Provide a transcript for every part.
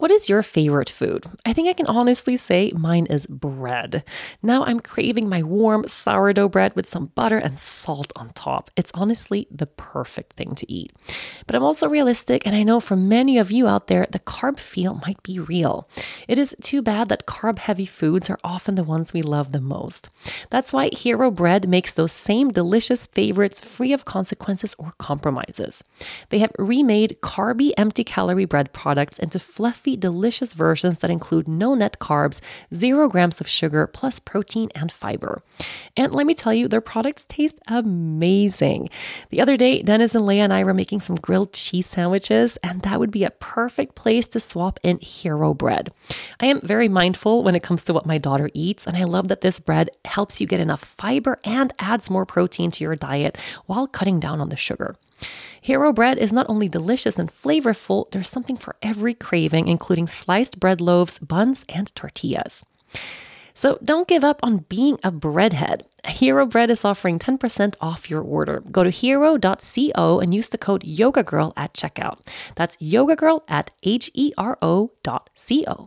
What is your favorite food? I think I can honestly say mine is bread. Now I'm craving my warm sourdough bread with some butter and salt on top. It's honestly the perfect thing to eat. But I'm also realistic, and I know for many of you out there, the carb feel might be real. It is too bad that carb-heavy foods are often the ones we love the most. That's why Hero Bread makes those same delicious favorites free of consequences or compromises. They have remade carby, empty-calorie bread products into fluffy, delicious versions that include no net carbs, 0 grams of sugar, plus protein and fiber. And let me tell you, their products taste amazing. The other day, Dennis and Leah and I were making some grilled cheese sandwiches, and that would be a perfect place to swap in Hero Bread. I am very mindful when it comes to what my daughter eats, and I love that this bread helps you get enough fiber and adds more protein to your diet while cutting down on the sugar. Hero Bread is not only delicious and flavorful, there's something for every craving, including sliced bread loaves, buns, and tortillas. So don't give up on being a breadhead. Hero Bread is offering 10% off your order. Go to hero.co and use the code YogaGirl at checkout. That's YogaGirl at hero.co.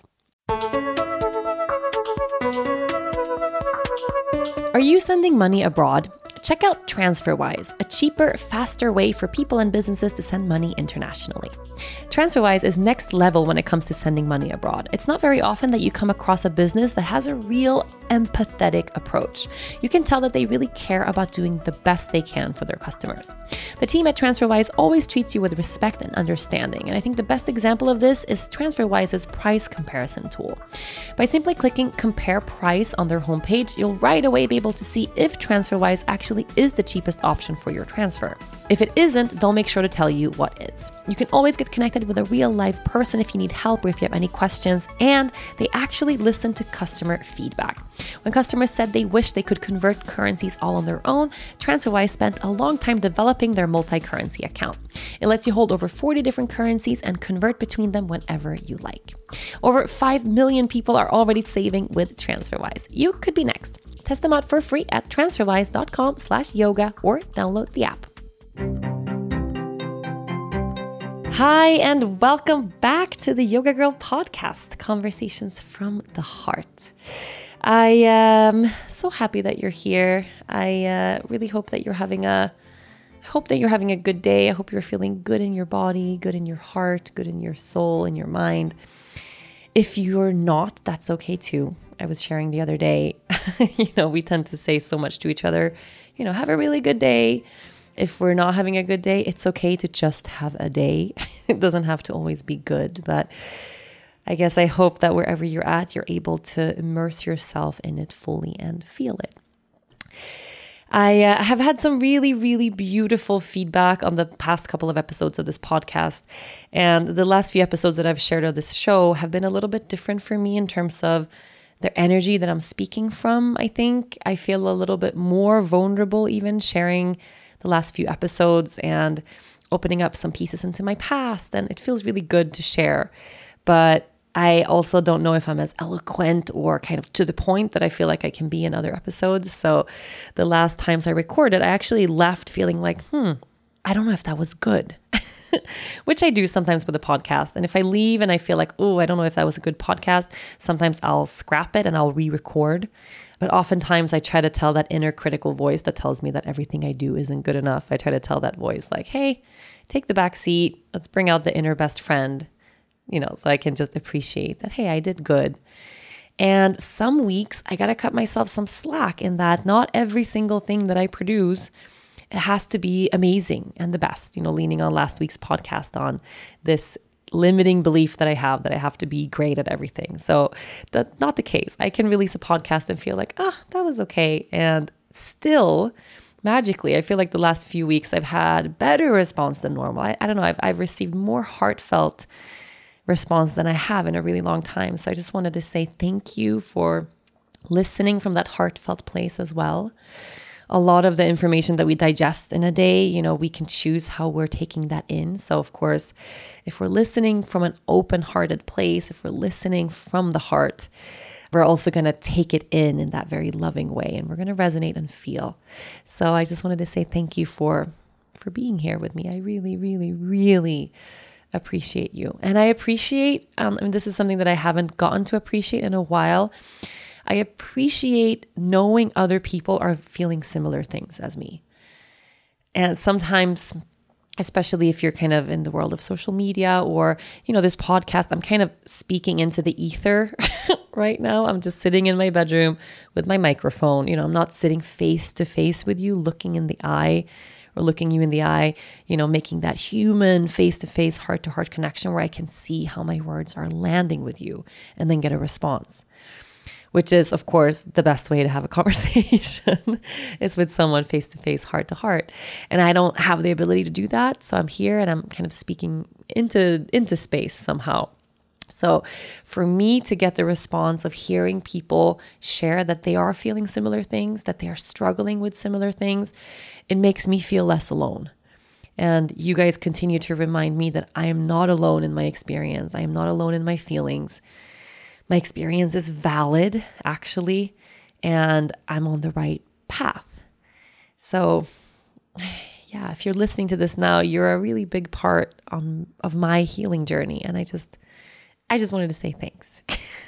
Are you sending money abroad? Check out TransferWise, a cheaper, faster way for people and businesses to send money internationally. TransferWise is next level when it comes to sending money abroad. It's not very often that you come across a business that has a real empathetic approach. You can tell that they really care about doing the best they can for their customers. The team at TransferWise always treats you with respect and understanding, and I think the best example of this is TransferWise's price comparison tool. By simply clicking Compare Price on their homepage, you'll right away be able to see if TransferWise actually is the cheapest option for your transfer. If it isn't, they'll make sure to tell you what is. You can always get connected with a real live person if you need help or if you have any questions, and they actually listen to customer feedback. When customers said they wish they could convert currencies all on their own, TransferWise spent a long time developing their multi-currency account. It lets you hold over 40 different currencies and convert between them whenever you like. Over 5 million people are already saving with TransferWise. You could be next. Test them out for free at transferwise.com/yoga or download the app. Hi, and welcome back to the Yoga Girl podcast, Conversations from the Heart. I am so happy that you're here. I really hope that you're having a good day. I hope you're feeling good in your body, good in your heart, good in your soul, in your mind. If you're not, that's okay too. I was sharing the other day, we tend to say so much to each other, have a really good day. If we're not having a good day, it's okay to just have a day. It doesn't have to always be good, but I guess I hope that wherever you're at, you're able to immerse yourself in it fully and feel it. I have had some really, really beautiful feedback on the past couple of episodes of this podcast. And the last few episodes that I've shared of this show have been a little bit different for me in terms of the energy that I'm speaking from. I think I feel a little bit more vulnerable even sharing the last few episodes and opening up some pieces into my past. And it feels really good to share. But I also don't know if I'm as eloquent or kind of to the point that I feel like I can be in other episodes. So the last times I recorded, I actually left feeling like, I don't know if that was good, which I do sometimes with the podcast. And if I leave and I feel like, I don't know if that was a good podcast, sometimes I'll scrap it and I'll re-record. But oftentimes I try to tell that inner critical voice that tells me that everything I do isn't good enough. I try to tell that voice like, hey, take the back seat. Let's bring out the inner best friend. So I can just appreciate that, hey, I did good. And some weeks I got to cut myself some slack in that not every single thing that I produce, it has to be amazing and the best, leaning on last week's podcast on this limiting belief that I have to be great at everything. So that's not the case. I can release a podcast and feel like, that was okay. And still, magically, I feel like the last few weeks I've had better response than normal. I don't know. I've received more heartfelt response than I have in a really long time. So I just wanted to say thank you for listening from that heartfelt place as well. A lot of the information that we digest in a day, we can choose how we're taking that in. So of course, if we're listening from an open-hearted place, if we're listening from the heart, we're also going to take it in that very loving way, and we're going to resonate and feel. So I just wanted to say thank you for being here with me. I really, really, really appreciate you. And I appreciate, and this is something that I haven't gotten to appreciate in a while. I appreciate knowing other people are feeling similar things as me. And sometimes, especially if you're kind of in the world of social media or, this podcast, I'm kind of speaking into the ether right now. I'm just sitting in my bedroom with my microphone. I'm not sitting face to face with you, looking in the eye or looking you in the eye, making that human face-to-face, heart-to-heart connection where I can see how my words are landing with you and then get a response, which is, of course, the best way to have a conversation is with someone face-to-face, heart-to-heart. And I don't have the ability to do that. So I'm here and I'm kind of speaking into space somehow. So for me to get the response of hearing people share that they are feeling similar things, that they are struggling with similar things, it makes me feel less alone. And you guys continue to remind me that I am not alone in my experience. I am not alone in my feelings. My experience is valid, actually, and I'm on the right path. So yeah, if you're listening to this now, you're a really big part of my healing journey. And I just wanted to say thanks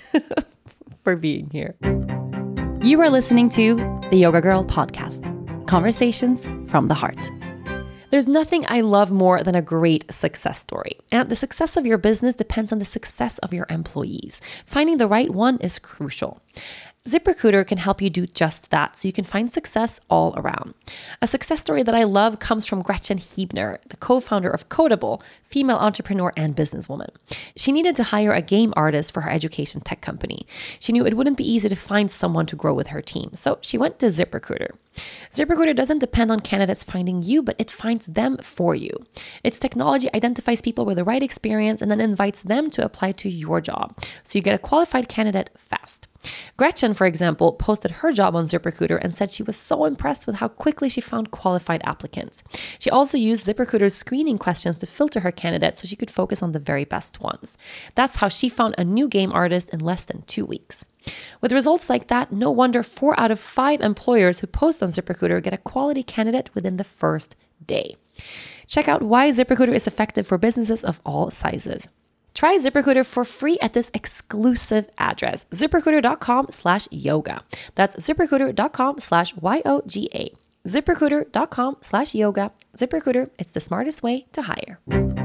for being here. You are listening to the Yoga Girl Podcast, Conversations from the Heart. There's nothing I love more than a great success story. And the success of your business depends on the success of your employees. Finding the right one is crucial. ZipRecruiter can help you do just that so you can find success all around. A success story that I love comes from Gretchen Huebner, the co-founder of Codable, female entrepreneur and businesswoman. She needed to hire a game artist for her education tech company. She knew it wouldn't be easy to find someone to grow with her team, so she went to ZipRecruiter. ZipRecruiter doesn't depend on candidates finding you, but it finds them for you. Its technology identifies people with the right experience and then invites them to apply to your job, so you get a qualified candidate fast. Gretchen, for example, posted her job on ZipRecruiter and said she was so impressed with how quickly she found qualified applicants. She also used ZipRecruiter's screening questions to filter her candidates so she could focus on the very best ones. That's how she found a new game artist in less than 2 weeks. With results like that, no wonder 4 out of 5 employers who post on ZipRecruiter get a quality candidate within the first day. Check out why ZipRecruiter is effective for businesses of all sizes. Try ZipRecruiter for free at this exclusive address, ZipRecruiter.com/yoga. That's ZipRecruiter.com/YOGA. ZipRecruiter.com/yoga. ZipRecruiter, it's the smartest way to hire.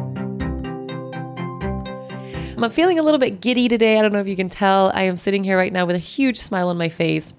I'm feeling a little bit giddy today. I don't know if you can tell. I am sitting here right now with a huge smile on my face.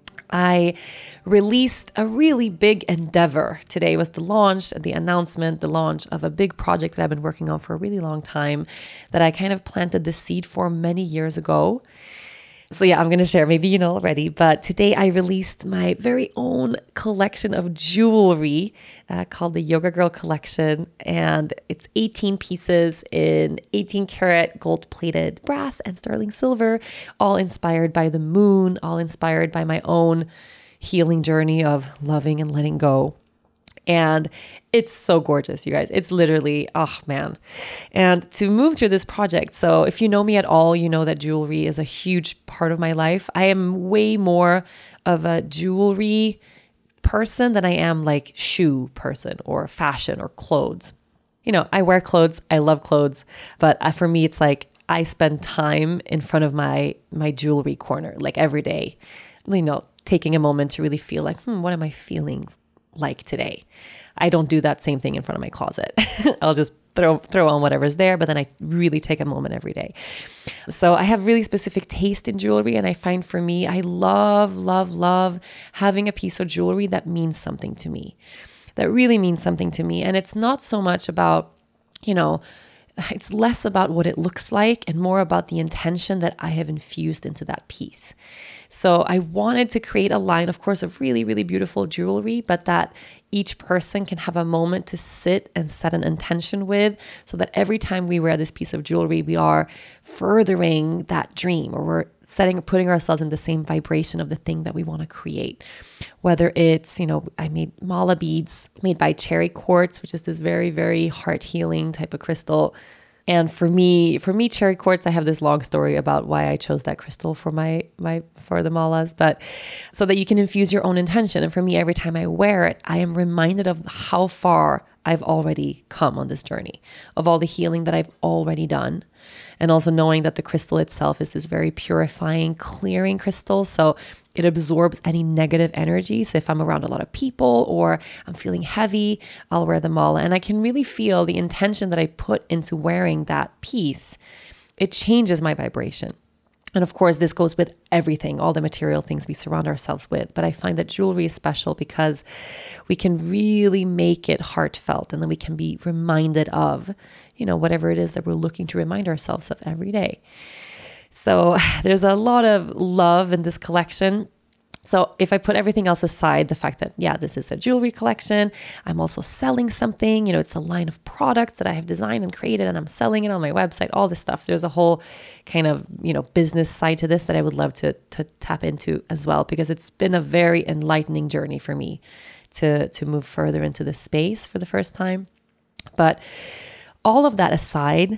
I released a really big endeavor. Today was the launch, the launch of a big project that I've been working on for a really long time that I kind of planted the seed for many years ago. So yeah, I'm going to share, maybe you know already, but today I released my very own collection of jewelry called the Yoga Girl Collection. And it's 18 pieces in 18 karat gold plated brass and sterling silver, all inspired by the moon, all inspired by my own healing journey of loving and letting go. And it's so gorgeous, you guys. It's literally, oh man. And to move through this project, so if you know me at all, you know that jewelry is a huge part of my life. I am way more of a jewelry person than I am like shoe person or fashion or clothes. You know, I wear clothes. I love clothes. But for me, it's like I spend time in front of my jewelry corner, like every day, you know, taking a moment to really feel like, what am I feeling like today? I don't do that same thing in front of my closet. I'll just throw on whatever's there, but then I really take a moment every day. So I have really specific taste in jewelry, and I find for me, I love having a piece of jewelry that means something to me, that really means something to me. And it's not so much about, you know, it's less about what it looks like and more about the intention that I have infused into that piece. So I wanted to create a line, of course, of really, really beautiful jewelry, but that each person can have a moment to sit and set an intention with, so that every time we wear this piece of jewelry, we are furthering that dream, or we're putting ourselves in the same vibration of the thing that we want to create. Whether it's, you know, I made mala beads made by cherry quartz, which is this very, very heart healing type of crystal. And for me, cherry quartz, I have this long story about why I chose that crystal for for the malas, but so that you can infuse your own intention. And for me, every time I wear it, I am reminded of how far I've already come on this journey, of all the healing that I've already done. And also knowing that the crystal itself is this very purifying, clearing crystal. So it absorbs any negative energy. So if I'm around a lot of people or I'm feeling heavy, I'll wear the mala. And I can really feel the intention that I put into wearing that piece. It changes my vibration. And of course, this goes with everything, all the material things we surround ourselves with. But I find that jewelry is special because we can really make it heartfelt, and then we can be reminded of, whatever it is that we're looking to remind ourselves of every day. So there's a lot of love in this collection. So if I put everything else aside, the fact that, this is a jewelry collection, I'm also selling something, it's a line of products that I have designed and created, and I'm selling it on my website, all this stuff. There's a whole kind of, business side to this that I would love to tap into as well, because it's been a very enlightening journey for me to move further into this space for the first time. But all of that aside,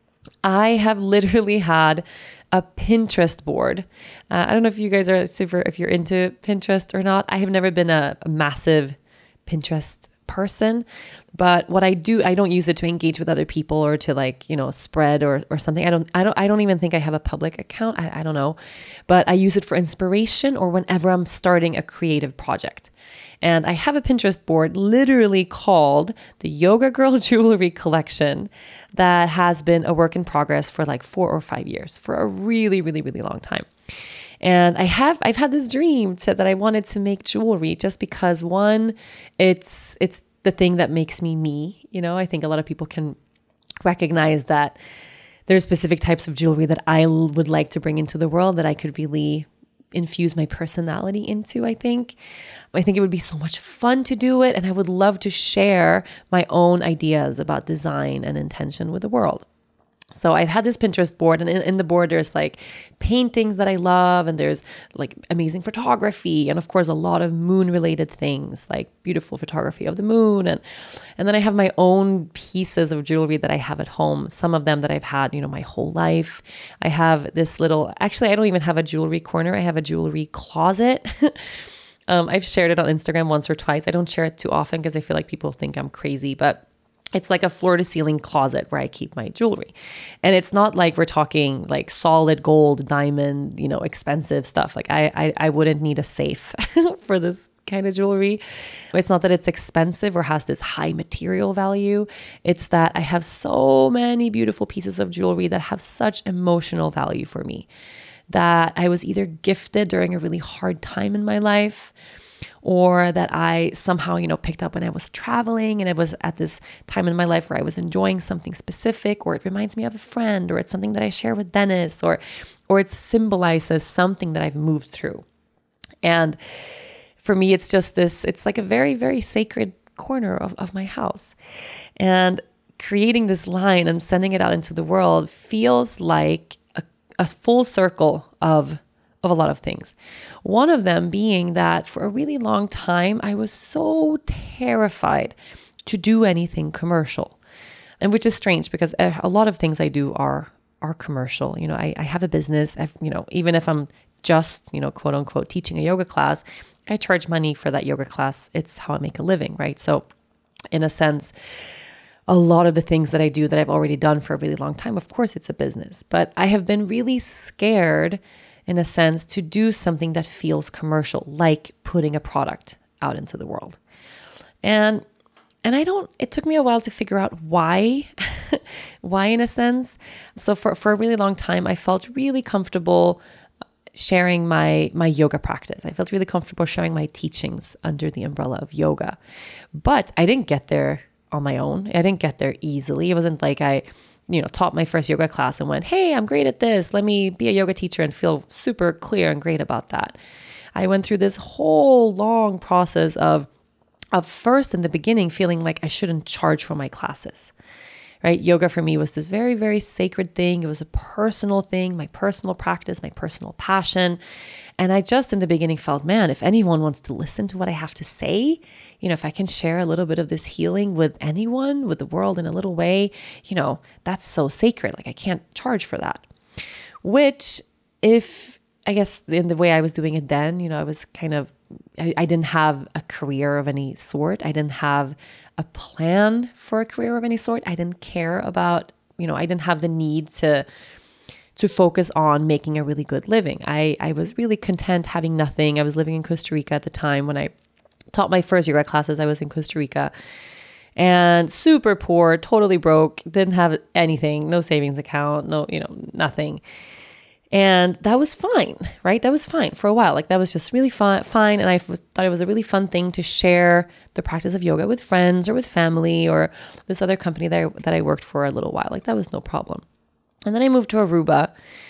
I have literally had a Pinterest board. I don't know if you guys are if you're into Pinterest or not. I have never been a massive Pinterest person, but what I don't use it to engage with other people or to spread or something. I don't even think I have a public account. I don't know, but I use it for inspiration or whenever I'm starting a creative project. And I have a Pinterest board literally called the Yoga Girl Jewelry Collection that has been a work in progress for 4 or 5 years, for a really, really, really long time. And I've had this dream that I wanted to make jewelry just because, one, it's the thing that makes me. I think a lot of people can recognize that there's specific types of jewelry that I would like to bring into the world that I could really infuse my personality into. I think it would be so much fun to do it, and I would love to share my own ideas about design and intention with the world. So I've had this Pinterest board, and in the board there's paintings that I love, and there's amazing photography, and of course a lot of moon related things, like beautiful photography of the moon, and then I have my own pieces of jewelry that I have at home, some of them that I've had my whole life. I have this actually I don't even have a jewelry corner, I have a jewelry closet. I've shared it on Instagram once or twice. I don't share it too often because I feel like people think I'm crazy, but it's like a floor to ceiling closet where I keep my jewelry. And it's not like we're talking solid gold, diamond, expensive stuff. I wouldn't need a safe for this kind of jewelry. It's not that it's expensive or has this high material value. It's that I have so many beautiful pieces of jewelry that have such emotional value for me, that I was either gifted during a really hard time in my life, or that I somehow, picked up when I was traveling and I was at this time in my life where I was enjoying something specific, or it reminds me of a friend, or it's something that I share with Dennis, or it symbolizes something that I've moved through. And for me, it's just it's like a very, very sacred corner of my house. And creating this line and sending it out into the world feels like a full circle of a lot of things. One of them being that for a really long time, I was so terrified to do anything commercial. And which is strange because a lot of things I do are commercial. I have a business, even if I'm just, quote unquote, teaching a yoga class, I charge money for that yoga class. It's how I make a living, right? So in a sense, a lot of the things that I do that I've already done for a really long time, of course, it's a business. But I have been really scared, in a sense, to do something that feels commercial, like putting a product out into the world. And it took me a while to figure out why, in a sense. So for a really long time, I felt really comfortable sharing my yoga practice. I felt really comfortable sharing my teachings under the umbrella of yoga. But I didn't get there on my own. I didn't get there easily. It wasn't like I taught my first yoga class and went, hey, I'm great at this. Let me be a yoga teacher and feel super clear and great about that. I went through this whole long process of first in the beginning feeling like I shouldn't charge for my classes, right? Yoga for me was this very, very sacred thing. It was a personal thing, my personal practice, my personal passion. And I just in the beginning felt, man, if anyone wants to listen to what I have to say, if I can share a little bit of this healing with anyone, with the world in a little way, that's so sacred. I can't charge for that. Which I guess in the way I was doing it then, I was kind of, I didn't have a career of any sort. I didn't have a plan for a career of any sort. I didn't care about, I didn't have the need to focus on making a really good living. I was really content having nothing. I was living in Costa Rica at the time when I taught my first yoga classes. I was in Costa Rica and super poor, totally broke, didn't have anything, no savings account, no, nothing. And that was fine, right? That was fine for a while. Like that was just really fine. And I thought it was a really fun thing to share the practice of yoga with friends or with family or this other company that I worked for a little while. Like that was no problem. And then I moved to Aruba.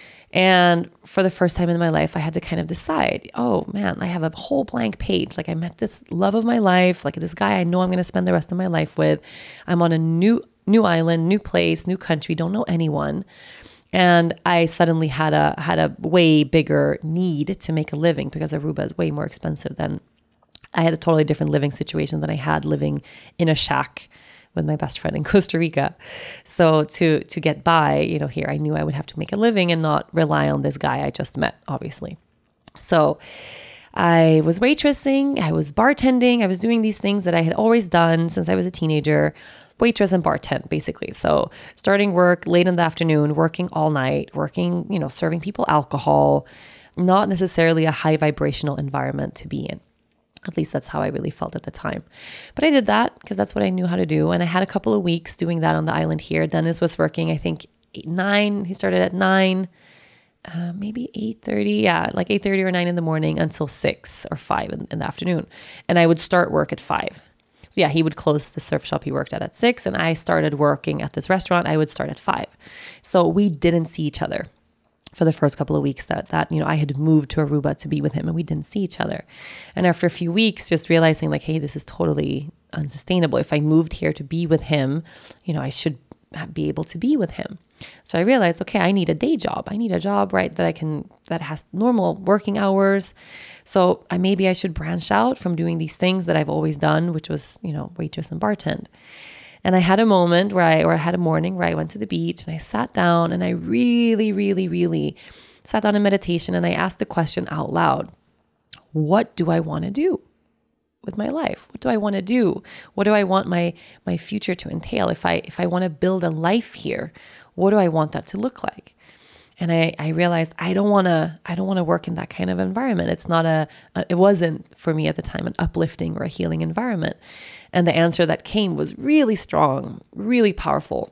And for the first time in my life, I had to kind of decide, oh man, I have a whole blank page. Like I met this love of my life, like this guy I know I'm going to spend the rest of my life with. I'm on a new island, new place, new country, don't know anyone. And I suddenly had a way bigger need to make a living because Aruba is way more expensive than, I had a totally different living situation than I had living in a shack with my best friend in Costa Rica. So to get by, here, I knew I would have to make a living and not rely on this guy I just met, obviously. So I was waitressing, I was bartending, I was doing these things that I had always done since I was a teenager. Waitress and bartend, basically. So starting work late in the afternoon, working all night, working, serving people alcohol, not necessarily a high vibrational environment to be in. At least that's how I really felt at the time. But I did that because that's what I knew how to do. And I had a couple of weeks doing that on the island here. Dennis was working, I think, 9. He started at 9, maybe 8:30. Yeah, like 8:30 or 9 in the morning until 6 or 5 in the afternoon. And I would start work at 5. So yeah, he would close the surf shop he worked at 6, and I started working at this restaurant. I would start at 5. So we didn't see each other for the first couple of weeks that I had moved to Aruba to be with him, and we didn't see each other. And after a few weeks, just realizing like, hey, this is totally unsustainable. If I moved here to be with him, I should be able to be with him. So I realized, okay, I need a day job. I need a job, right, that has normal working hours. So maybe I should branch out from doing these things that I've always done, which was, waitress and bartend. And I had a moment I had a morning where I went to the beach and I sat down and I really, really, really sat down in meditation and I asked the question out loud, what do I want to do with my life? What do I want to do? What do I want my future to entail? If I want to build a life here, what do I want that to look like? And I realized I don't want to work in that kind of environment. It's not it wasn't for me at the time an uplifting or a healing environment. And the answer that came was really strong, really powerful.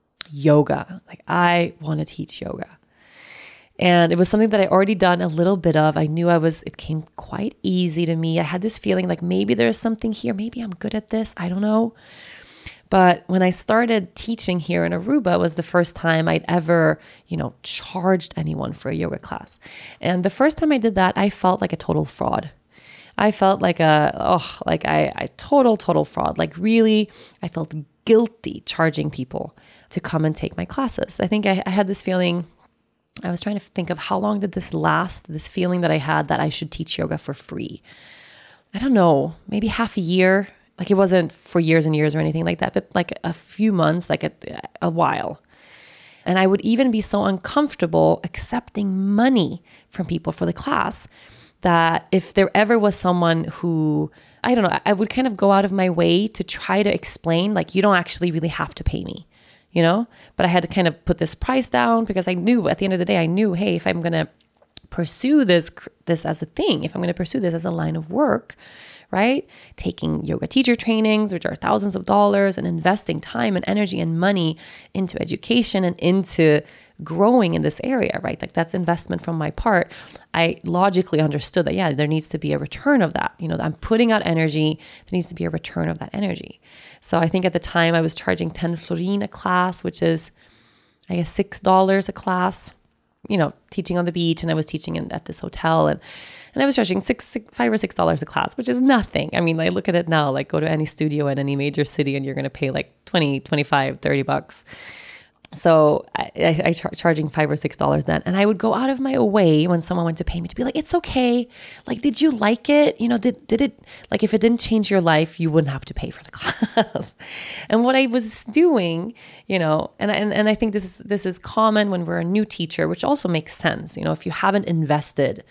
Yoga. Like I want to teach yoga. And it was something that I already done a little bit of. I knew it came quite easy to me. I had this feeling like maybe there's something here. Maybe I'm good at this. I don't know. But when I started teaching here in Aruba, it was the first time I'd ever, charged anyone for a yoga class. And the first time I did that, I felt like a total fraud. I felt like a total fraud. Like really, I felt guilty charging people to come and take my classes. I think I had this feeling, I was trying to think of how long did this last, this feeling that I had that I should teach yoga for free. I don't know, maybe half a year. Like it wasn't for years and years or anything like that, but like a few months, like a while. And I would even be so uncomfortable accepting money from people for the class that if there ever was someone who, I don't know, I would kind of go out of my way to try to explain, like, you don't actually really have to pay me, but I had to kind of put this price down because I knew at the end of the day, hey, if I'm going to pursue this as a thing, if I'm going to pursue this as a line of work, right? Taking yoga teacher trainings, which are thousands of dollars, and investing time and energy and money into education and into growing in this area, right? Like that's investment from my part. I logically understood that, yeah, there needs to be a return of that. I'm putting out energy. There needs to be a return of that energy. So I think at the time I was charging 10 florin a class, which is, I guess, $6 a class, teaching on the beach. And I was teaching at this hotel and I was charging $5 or $6 a class, which is nothing. I mean, I look at it now, like go to any studio in any major city and you're going to pay like $20, $25, $30. So I charging $5 or $6 then. And I would go out of my way when someone went to pay me to be like, it's okay. Like, did you like it? Did it, like if it didn't change your life, you wouldn't have to pay for the class. And what I was doing, and I think this is common when we're a new teacher, which also makes sense. If you haven't invested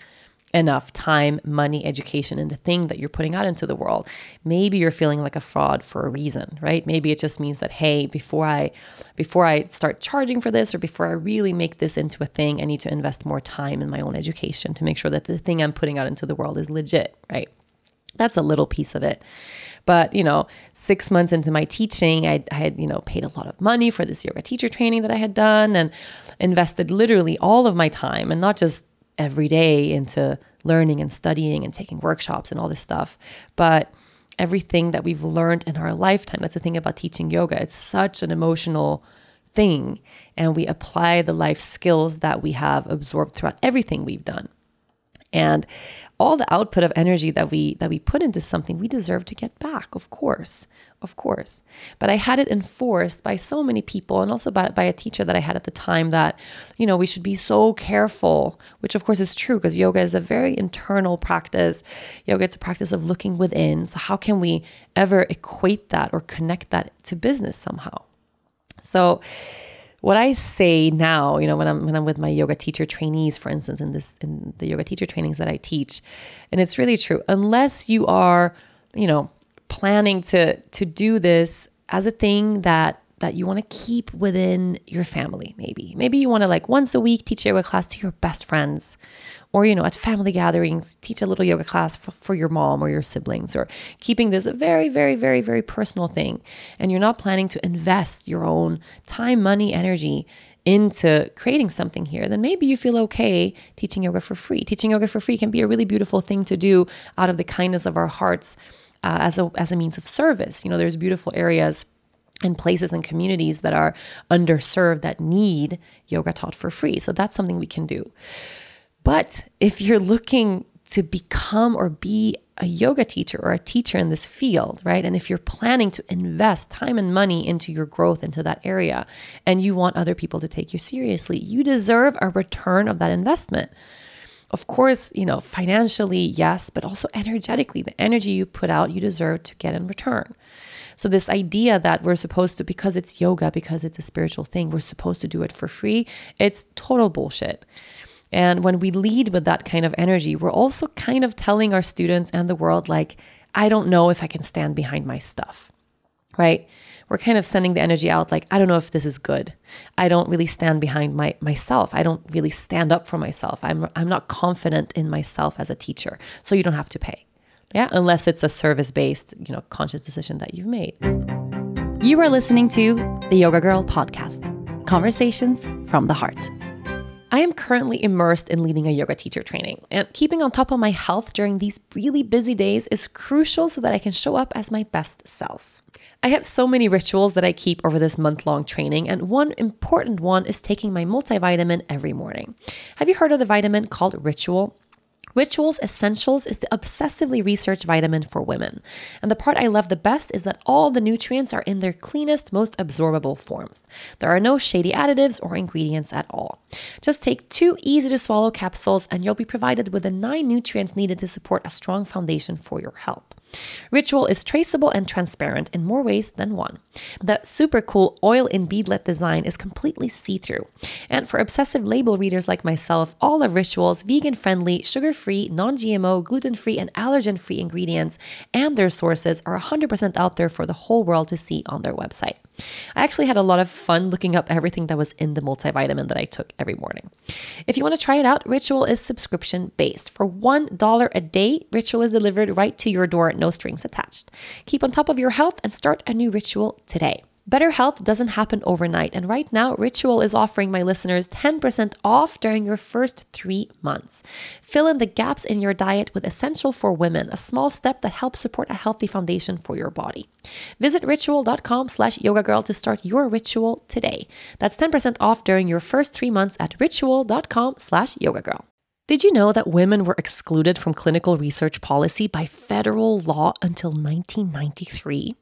enough time, money, education in the thing that you're putting out into the world. Maybe you're feeling like a fraud for a reason, right? Maybe it just means that, hey, before I start charging for this, or before I really make this into a thing, I need to invest more time in my own education to make sure that the thing I'm putting out into the world is legit, right? That's a little piece of it. But, 6 months into my teaching, I had, paid a lot of money for this yoga teacher training that I had done, and invested literally all of my time, and not just every day, into learning and studying and taking workshops and all this stuff, but everything that we've learned in our lifetime. That's the thing about teaching yoga. It's such an emotional thing, and we apply the life skills that we have absorbed throughout everything we've done. And all the output of energy that we put into something, we deserve to get back, of course. But I had it enforced by so many people, and also by a teacher that I had at the time, that, we should be so careful, which of course is true, because yoga is a very internal practice. Yoga, it's a practice of looking within. So how can we ever equate that or connect that to business somehow? So what I say now, when I'm with my yoga teacher trainees, for instance, in the yoga teacher trainings that I teach, and it's really true, unless you are, planning to do this as a thing that you want to keep within your family, maybe you want to, like, once a week teach a yoga class to your best friends, or, at family gatherings, teach a little yoga class for your mom or your siblings, or keeping this a very, very, very, very personal thing. And you're not planning to invest your own time, money, energy into creating something here, then maybe you feel okay teaching yoga for free. Teaching yoga for free can be a really beautiful thing to do out of the kindness of our hearts, as a means of service. There's beautiful areas and places and communities that are underserved that need yoga taught for free. So that's something we can do. But if you're looking to become or be a yoga teacher or a teacher in this field, right? And if you're planning to invest time and money into your growth into that area, and you want other people to take you seriously, you deserve a return of that investment. Of course, financially, yes, but also energetically. The energy you put out, you deserve to get in return. So this idea that we're supposed to, because it's yoga, because it's a spiritual thing, we're supposed to do it for free, it's total bullshit. And when we lead with that kind of energy, we're also kind of telling our students and the world, like, I don't know if I can stand behind my stuff, right? We're kind of sending the energy out like, I don't know if this is good. I don't really stand behind myself. I don't really stand up for myself. I'm not confident in myself as a teacher. So you don't have to pay. Yeah, unless it's a service-based, conscious decision that you've made. You are listening to the Yoga Girl podcast, conversations from the heart. I am currently immersed in leading a yoga teacher training, and keeping on top of my health during these really busy days is crucial so that I can show up as my best self. I have so many rituals that I keep over this month-long training, and one important one is taking my multivitamin every morning. Have you heard of the vitamin called Ritual? Rituals Essentials is the obsessively researched vitamin for women. And the part I love the best is that all the nutrients are in their cleanest, most absorbable forms. There are no shady additives or ingredients at all. Just take 2 easy-to-swallow capsules and you'll be provided with the 9 nutrients needed to support a strong foundation for your health. Ritual is traceable and transparent in more ways than one. The super cool oil in beadlet design is completely see-through. And for obsessive label readers like myself, all of Ritual's vegan-friendly, sugar-free, non-GMO, gluten-free, and allergen-free ingredients and their sources are 100% out there for the whole world to see on their website. I actually had a lot of fun looking up everything that was in the multivitamin that I took every morning. If you want to try it out, Ritual is subscription-based. For $1 a day, Ritual is delivered right to your door, no strings attached. Keep on top of your health and start a new ritual today. Better health doesn't happen overnight, and right now, Ritual is offering my listeners 10% off during your first 3 months. Fill in the gaps in your diet with Essential for Women, a small step that helps support a healthy foundation for your body. Visit ritual.com/yogagirl to start your ritual today. That's 10% off during your first 3 months at ritual.com/yogagirl. Did you know that women were excluded from clinical research policy by federal law until 1993?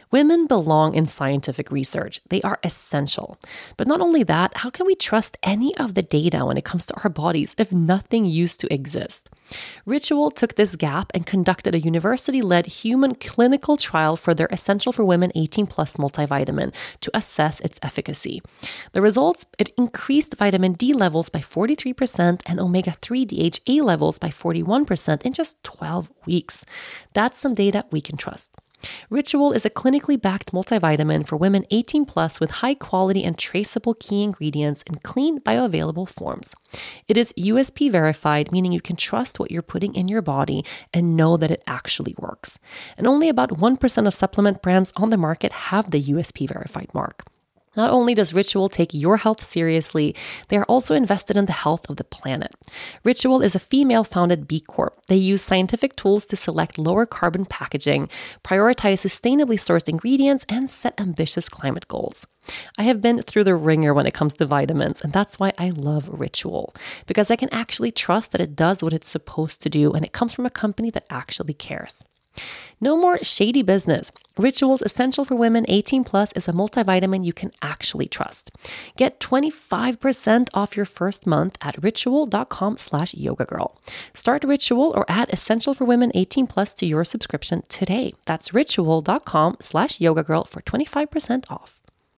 Women belong in scientific research. They are essential. But not only that, how can we trust any of the data when it comes to our bodies if nothing used to exist? Ritual took this gap and conducted a university-led human clinical trial for their Essential for Women 18 Plus multivitamin to assess its efficacy. The results, it increased vitamin D levels by 43% and omega-3 DHA levels by 41% in just 12 weeks. That's some data we can trust. Ritual is a clinically backed multivitamin for women 18 plus with high quality and traceable key ingredients in clean, bioavailable forms. It is USP verified, meaning you can trust what you're putting in your body and know that it actually works. And only about 1% of supplement brands on the market have the USP verified mark. Not only does Ritual take your health seriously, they are also invested in the health of the planet. Ritual is a female-founded B Corp. They use scientific tools to select lower carbon packaging, prioritize sustainably sourced ingredients, and set ambitious climate goals. I have been through the ringer when it comes to vitamins, and that's why I love Ritual, because I can actually trust that it does what it's supposed to do, and it comes from a company that actually cares. No more shady business. Ritual's Essential for Women 18 Plus is a multivitamin you can actually trust. Get 25% off your first month at ritual.com/yogagirl. Start Ritual or add Essential for Women 18 Plus to your subscription today. That's ritual.com/yogagirl for 25% off.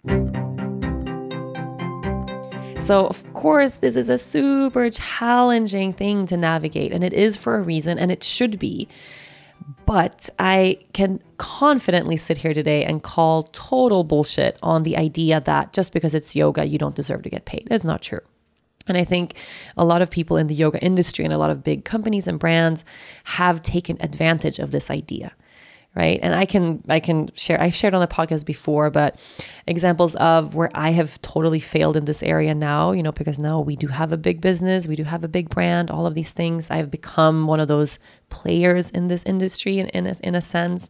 So, of course, this is a super challenging thing to navigate, and it is for a reason, and it should be. But I can confidently sit here today and call total bullshit on the idea that just because it's yoga, you don't deserve to get paid. It's not true. And I think a lot of people in the yoga industry and a lot of big companies and brands have taken advantage of this idea, right? And I can share, I've shared on the podcast before, but examples of where I have totally failed in this area now, because now we do have a big business, we do have a big brand, all of these things. I've become one of those players in this industry in a sense.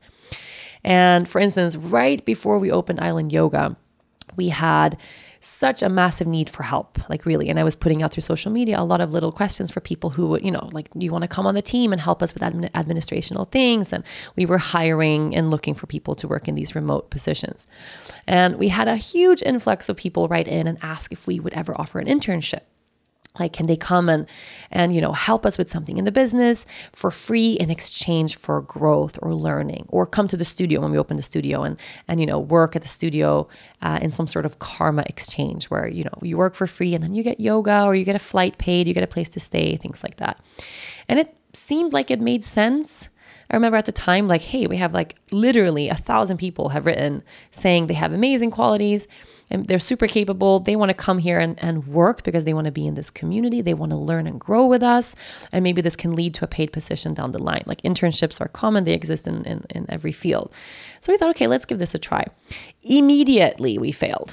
And for instance, right before we opened Island Yoga, we had such a massive need for help, really. And I was putting out through social media a lot of little questions for people who would, do you want to come on the team and help us with administrational things? And we were hiring and looking for people to work in these remote positions. And we had a huge influx of people write in and ask if we would ever offer an internship. Can they come and help us with something in the business for free in exchange for growth or learning, or come to the studio when we open the studio and work at the studio in some sort of karma exchange where, you work for free and then you get yoga or you get a flight paid, you get a place to stay, things like that. And it seemed like it made sense. I remember at the time, hey, we have literally 1,000 people have written saying they have amazing qualities and they're super capable. They want to come here and work because they want to be in this community. They want to learn and grow with us. And maybe this can lead to a paid position down the line. Internships are common. They exist in every field. So we thought, okay, let's give this a try. Immediately we failed.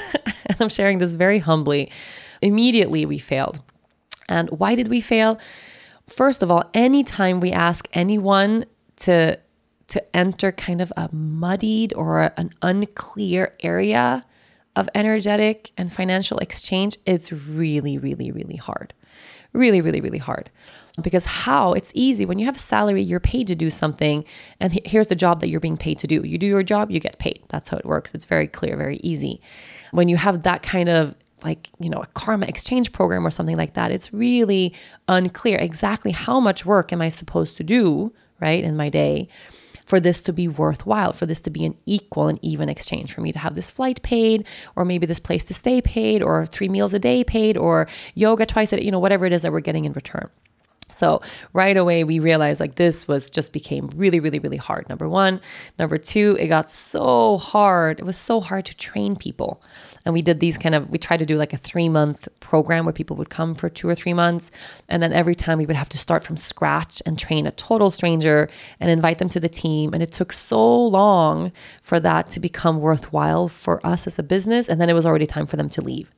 And I'm sharing this very humbly. Immediately we failed. And why did we fail? First of all, anytime we ask anyone to enter kind of a muddied or an unclear area of energetic and financial exchange, it's really, really, really hard. Really, really, really hard. Because it's easy. When you have a salary, you're paid to do something. And here's the job that you're being paid to do. You do your job, you get paid. That's how it works. It's very clear, very easy. When you have that kind of a karma exchange program or something like that, it's really unclear exactly how much work am I supposed to do, right, in my day for this to be worthwhile, for this to be an equal and even exchange, for me to have this flight paid, or maybe this place to stay paid, or 3 meals a day paid, or yoga twice a day, whatever it is that we're getting in return. So right away, we realized this became really, really, really hard. Number one. Number two, it got so hard. It was so hard to train people. And we did we tried to do a 3-month program where people would come for 2 or 3 months. And then every time we would have to start from scratch and train a total stranger and invite them to the team. And it took so long for that to become worthwhile for us as a business. And then it was already time for them to leave.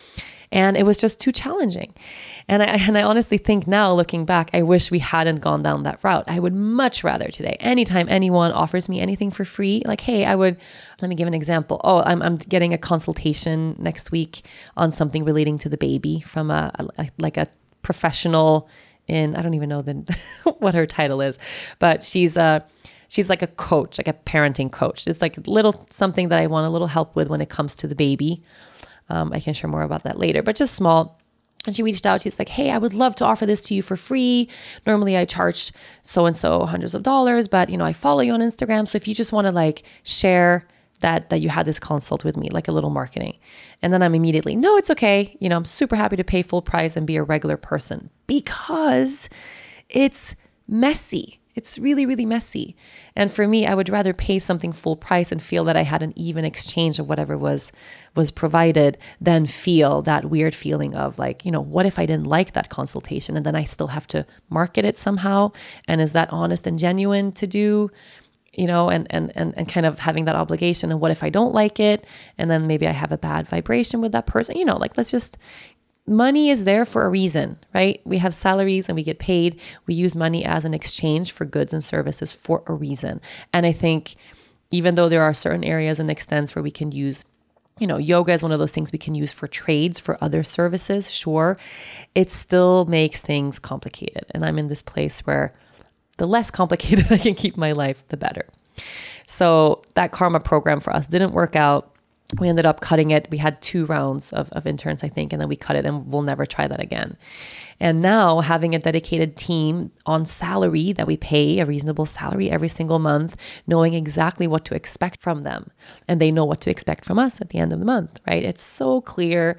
And it was just too challenging. And I honestly think now, looking back, I wish we hadn't gone down that route. I would much rather today, anytime anyone offers me anything for free, hey, let me give an example. Oh, I'm getting a consultation next week on something relating to the baby from a professional in, I don't even know what her title is, but she's she's like a coach, like a parenting coach. It's like a little something that I want a little help with when it comes to the baby. I can share more about that later, but just small. And she reached out. She's like, hey, I would love to offer this to you for free. Normally I charge so-and-so hundreds of dollars, but I follow you on Instagram. So if you just want to like share that you had this consult with me, like a little marketing. And then I'm immediately, no, it's okay. I'm super happy to pay full price and be a regular person, because it's messy. It's really, really messy. And for me, I would rather pay something full price and feel that I had an even exchange of whatever was provided than feel that weird feeling of like, what if I didn't like that consultation and then I still have to market it somehow? And is that honest and genuine to do? And kind of having that obligation. And what if I don't like it? And then maybe I have a bad vibration with that person, money is there for a reason, right? We have salaries and we get paid. We use money as an exchange for goods and services for a reason. And I think even though there are certain areas and extents where we can use, yoga is one of those things we can use for trades, for other services, sure, it still makes things complicated. And I'm in this place where the less complicated I can keep my life, the better. So that karma program for us didn't work out. We ended up cutting it. We had 2 rounds of interns, I think, and then we cut it, and we'll never try that again. And now having a dedicated team on salary that we pay a reasonable salary every single month, knowing exactly what to expect from them. And they know what to expect from us at the end of the month, right? It's so clear.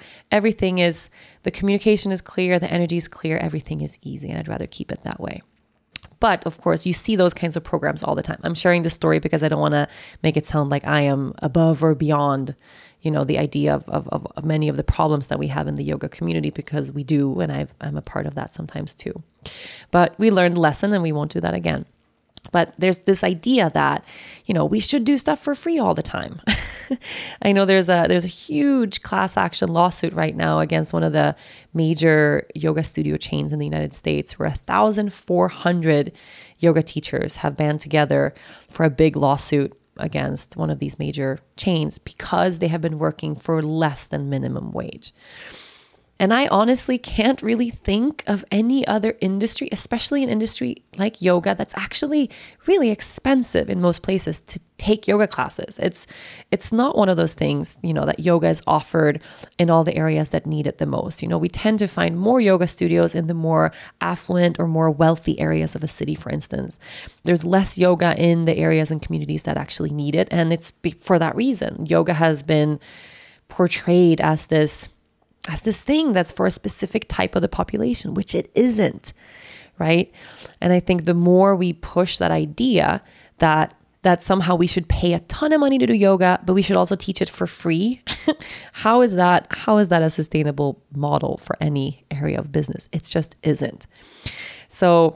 The communication is clear. The energy is clear. Everything is easy. And I'd rather keep it that way. But of course, you see those kinds of programs all the time. I'm sharing this story because I don't want to make it sound like I am above or beyond, the idea of many of the problems that we have in the yoga community, because we do, and I'm a part of that sometimes too. But we learned a lesson and we won't do that again. But there's this idea that, we should do stuff for free all the time. I know there's a huge class action lawsuit right now against one of the major yoga studio chains in the United States, where 1,400 yoga teachers have band together for a big lawsuit against one of these major chains because they have been working for less than minimum wage. And I honestly can't really think of any other industry, especially an industry like yoga, that's actually really expensive in most places to take yoga classes. It's not one of those things, that yoga is offered in all the areas that need it the most. We tend to find more yoga studios in the more affluent or more wealthy areas of a city, for instance. There's less yoga in the areas and communities that actually need it. And it's for that reason. Yoga has been portrayed as this thing that's for a specific type of the population, which it isn't, right? And I think the more we push that idea that somehow we should pay a ton of money to do yoga, but we should also teach it for free, how is that a sustainable model for any area of business? It just isn't. So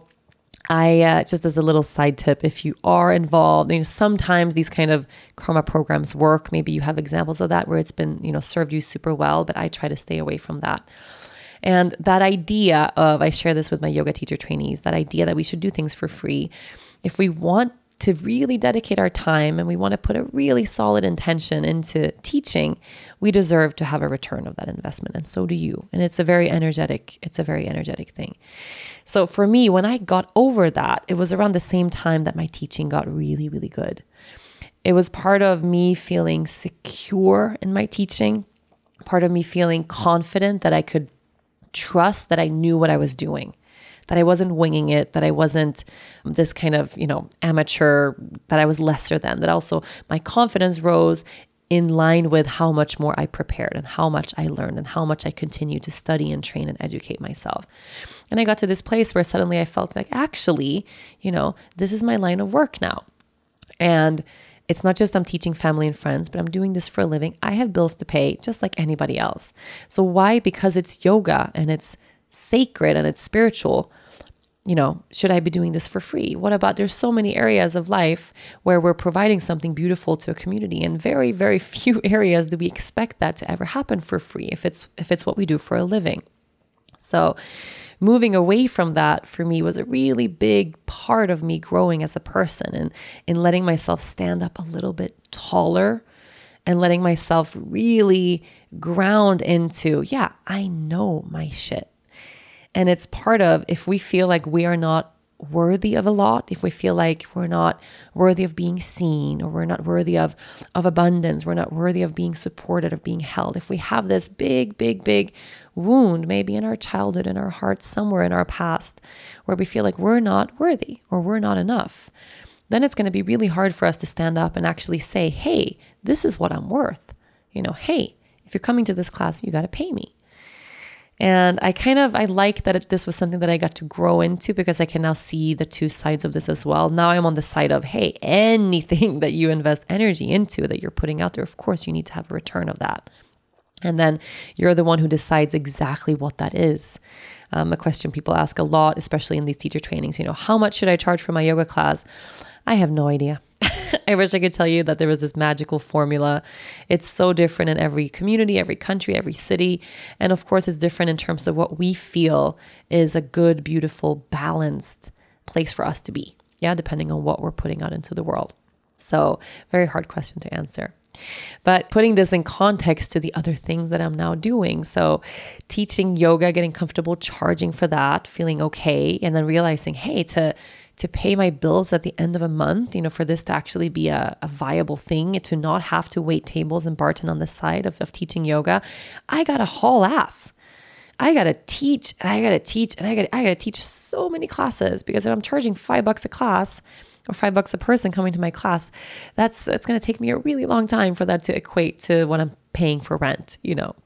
I just as a little side tip, if you are involved, sometimes these kind of karma programs work. Maybe you have examples of that where it's been, served you super well, but I try to stay away from that. And that idea of, I share this with my yoga teacher trainees, that idea that we should do things for free. If we want to really dedicate our time and we want to put a really solid intention into teaching, we deserve to have a return of that investment. And so do you. And it's a very energetic thing. So for me, when I got over that, it was around the same time that my teaching got really, really good. It was part of me feeling secure in my teaching, part of me feeling confident that I could trust that I knew what I was doing, that I wasn't winging it, that I wasn't this kind of, amateur, that I was lesser than, that also my confidence rose in line with how much more I prepared and how much I learned and how much I continued to study and train and educate myself. And I got to this place where suddenly I felt like, actually, this is my line of work now. And it's not just I'm teaching family and friends, but I'm doing this for a living. I have bills to pay just like anybody else. So why? Because it's yoga and it's sacred and it's spiritual, should I be doing this for free? What about, there's so many areas of life where we're providing something beautiful to a community, and very, very few areas do we expect that to ever happen for free if it's what we do for a living. So moving away from that for me was a really big part of me growing as a person, and in letting myself stand up a little bit taller and letting myself really ground into, I know my shit. And it's part of, if we feel like we are not worthy of a lot, if we feel like we're not worthy of being seen, or we're not worthy of abundance, we're not worthy of being supported, of being held, if we have this big wound, maybe in our childhood, in our hearts, somewhere in our past, where we feel like we're not worthy or we're not enough, then it's going to be really hard for us to stand up and actually say, hey, this is what I'm worth. Hey, if you're coming to this class, you got to pay me. And I like that this was something that I got to grow into, because I can now see the two sides of this as well. Now I'm on the side of, hey, anything that you invest energy into, that you're putting out there, of course you need to have a return of that. And then you're the one who decides exactly what that is. A question people ask a lot, especially in these teacher trainings, how much should I charge for my yoga class? I have no idea. I wish I could tell you that there was this magical formula. It's so different in every community, every country, every city. And of course, it's different in terms of what we feel is a good, beautiful, balanced place for us to be. Yeah, depending on what we're putting out into the world. So very hard question to answer. But putting this in context to the other things that I'm now doing. So teaching yoga, getting comfortable, charging for that, feeling okay, and then realizing, hey, to pay my bills at the end of a month, for this to actually be a viable thing, to not have to wait tables and bartend on the side of teaching yoga, I got to haul ass. I got to teach and I got to teach and I got to teach so many classes, because if I'm charging $5 a class or $5 a person coming to my class, it's going to take me a really long time for that to equate to what I'm paying for rent,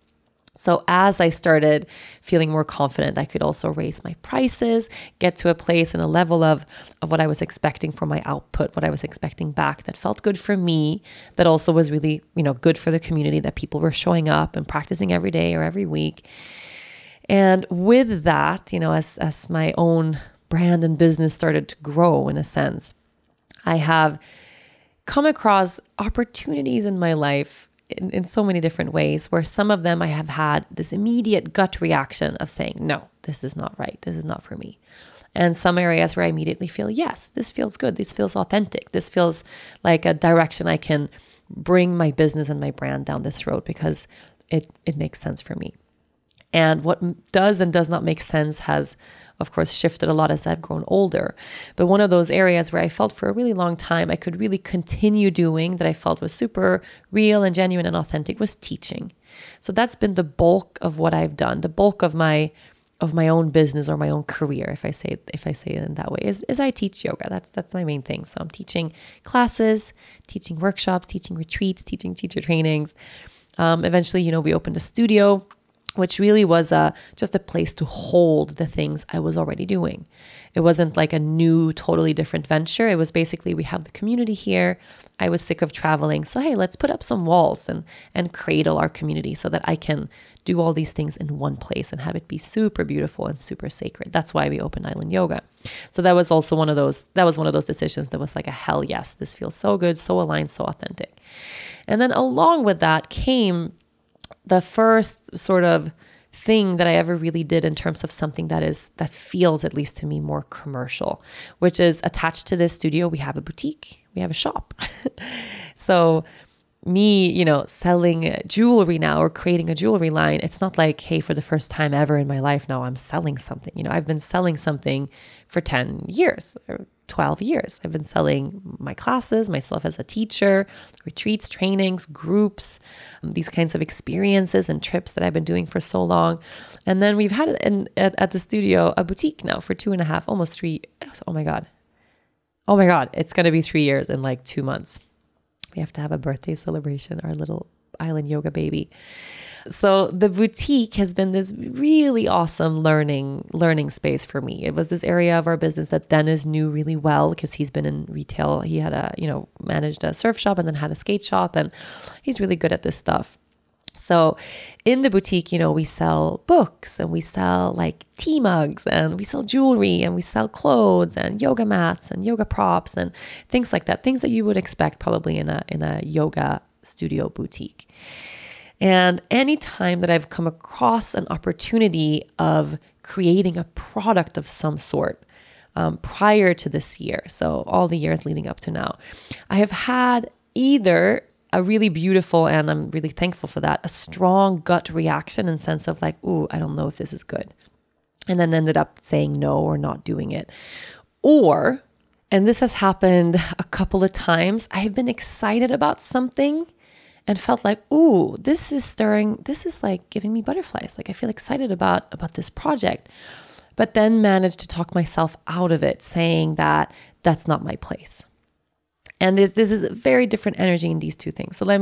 So as I started feeling more confident, I could also raise my prices, get to a place and a level of what I was expecting for my output, what I was expecting back that felt good for me, that also was really, good for the community, that people were showing up and practicing every day or every week. And with that, as my own brand and business started to grow in a sense, I have come across opportunities in my life in so many different ways, where some of them I have had this immediate gut reaction of saying, no, this is not right. This is not for me. And some areas where I immediately feel, yes, this feels good. This feels authentic. This feels like a direction I can bring my business and my brand down this road, because it makes sense for me. And what does and does not make sense has, of course, shifted a lot as I've grown older. But one of those areas where I felt for a really long time I could really continue doing, that I felt was super real and genuine and authentic, was teaching. So that's been the bulk of what I've done. The bulk of my own business or my own career, if I say it in that way, is I teach yoga. That's my main thing. So I'm teaching classes, teaching workshops, teaching retreats, teaching teacher trainings. Eventually, we opened a studio, which really was just a place to hold the things I was already doing. It wasn't like a new, totally different venture. It was basically, we have the community here. I was sick of traveling. So, hey, let's put up some walls and cradle our community so that I can do all these things in one place and have it be super beautiful and super sacred. That's why we opened Island Yoga. So that was also one of those decisions that was like a hell yes. This feels so good, so aligned, so authentic. And then along with that came the first sort of thing that I ever really did in terms of something that feels, at least to me, more commercial, which is attached to this studio. We have a boutique, we have a shop. So me, selling jewelry now or creating a jewelry line, it's not like, hey, for the first time ever in my life, now I'm selling something. I've been selling something for 10 years or 12 years. I've been selling my classes, myself as a teacher, retreats, trainings, groups, these kinds of experiences and trips that I've been doing for so long. And then we've had at the studio a boutique now for 2.5, almost 3. Oh my God, it's going to be 3 years in like 2 months. We have to have a birthday celebration, our little Island Yoga baby. So the boutique has been this really awesome learning space for me. It was this area of our business that Dennis knew really well, because he's been in retail. He had managed a surf shop and then had a skate shop, and he's really good at this stuff. So in the boutique, we sell books and we sell like tea mugs and we sell jewelry and we sell clothes and yoga mats and yoga props and things like that. Things that you would expect probably in a yoga studio boutique. And anytime that I've come across an opportunity of creating a product of some sort, prior to this year, so all the years leading up to now, I have had either a really beautiful, and I'm really thankful for that, a strong gut reaction and sense of like, ooh, I don't know if this is good. And then ended up saying no or not doing it. Or, and this has happened a couple of times, I've been excited about something and felt like, ooh, this is like giving me butterflies. Like I feel excited about this project, but then managed to talk myself out of it, saying that that's not my place. And this is a very different energy in these two things. So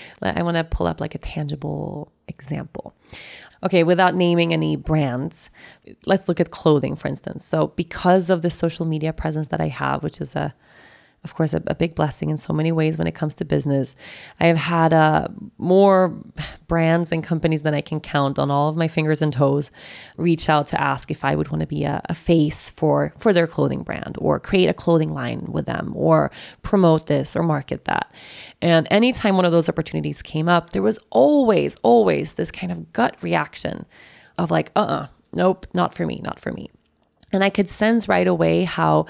I want to pull up like a tangible example. Okay, without naming any brands, let's look at clothing, for instance. So because of the social media presence that I have, which is of course, a big blessing in so many ways when it comes to business. I have had more brands and companies than I can count on all of my fingers and toes reach out to ask if I would want to be a face for their clothing brand, or create a clothing line with them, or promote this or market that. And anytime one of those opportunities came up, there was always this kind of gut reaction of like, nope, not for me. And I could sense right away how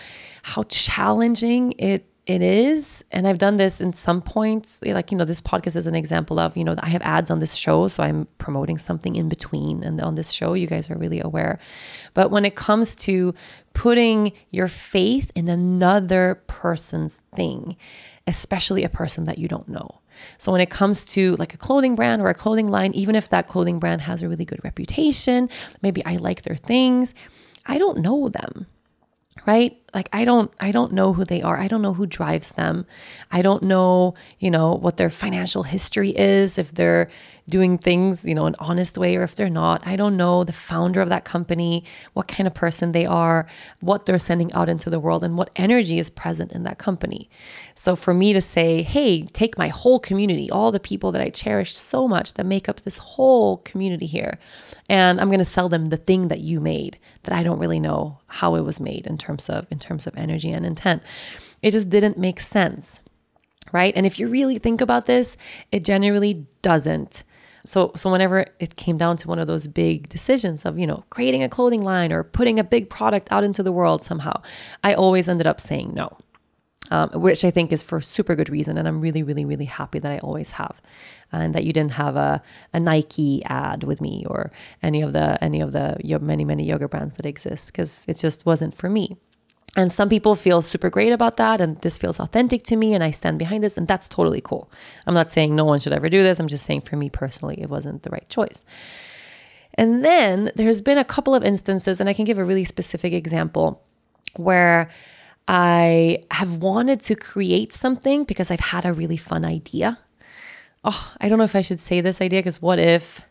challenging it is. And I've done this in some points, like, this podcast is an example of, I have ads on this show, so I'm promoting something in between. And on this show, you guys are really aware. But when it comes to putting your faith in another person's thing, especially a person that you don't know. So when it comes to like a clothing brand or a clothing line, even if that clothing brand has a really good reputation, maybe I like their things, I don't know them, right? Like I don't know who they are. I don't know who drives them. I don't know, what their financial history is, if they're doing things, an honest way, or if they're not. I don't know the founder of that company, what kind of person they are, what they're sending out into the world, and what energy is present in that company. So for me to say, hey, take my whole community, all the people that I cherish so much that make up this whole community here, and I'm going to sell them the thing that you made that I don't really know how it was made in terms of energy and intent. It just didn't make sense, right? And if you really think about this, it generally doesn't. So whenever it came down to one of those big decisions of, creating a clothing line or putting a big product out into the world somehow, I always ended up saying no, which I think is for super good reason. And I'm really, really, really happy that I always have, and that you didn't have a Nike ad with me or any of the many, many yoga brands that exist, because it just wasn't for me. And some people feel super great about that, and this feels authentic to me, and I stand behind this, and that's totally cool. I'm not saying no one should ever do this. I'm just saying for me personally, it wasn't the right choice. And then there's been a couple of instances, and I can give a really specific example, where I have wanted to create something because I've had a really fun idea. Oh, I don't know if I should say this idea, because what if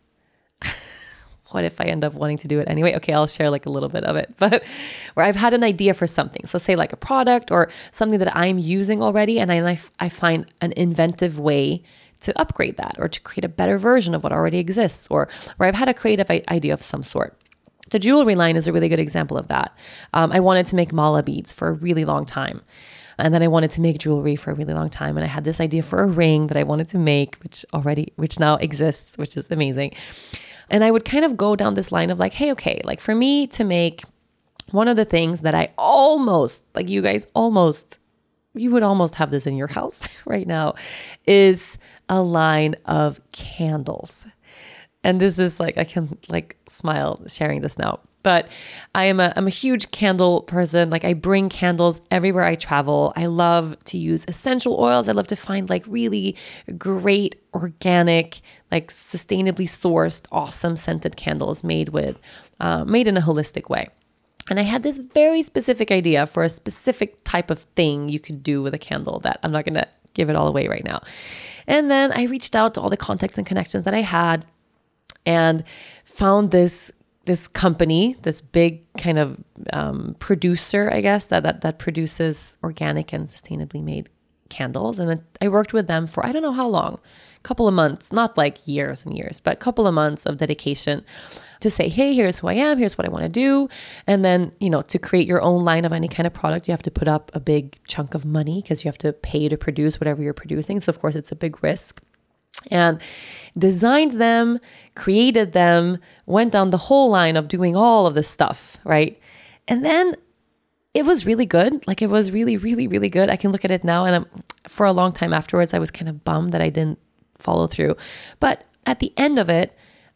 I end up wanting to do it anyway? Okay, I'll share like a little bit of it, but where I've had an idea for something. So say like a product or something that I'm using already, and I find an inventive way to upgrade that or to create a better version of what already exists, or where I've had a creative idea of some sort. The jewelry line is a really good example of that. I wanted to make mala beads for a really long time. And then I wanted to make jewelry for a really long time. And I had this idea for a ring that I wanted to make, which now exists, which is amazing. And I would kind of go down this line of like, hey, okay, like for me to make one of the things that I almost, like you guys you would almost have this in your house right now, is a line of candles. And this is like, I can like smile sharing this now, but I'm a huge candle person. Like I bring candles everywhere I travel. I love to use essential oils. I love to find like really great, organic, like sustainably sourced, awesome scented candles made in a holistic way. And I had this very specific idea for a specific type of thing you could do with a candle that I'm not going to give it all away right now. And then I reached out to all the contacts and connections that I had, and found this company, this big kind of producer, I guess, that produces organic and sustainably made candles. And then I worked with them for I don't know how long, a couple of months, not like years and years, but a couple of months of dedication to say, hey, here's who I am, here's what I want to do. And then, to create your own line of any kind of product, you have to put up a big chunk of money because you have to pay to produce whatever you're producing. So of course it's a big risk. And designed them, created them, went down the whole line of doing all of this stuff, right? And then it was really good. Like it was really, really, really good. I can look at it now, and for a long time afterwards, I was kind of bummed that I didn't follow through. But at the end of it,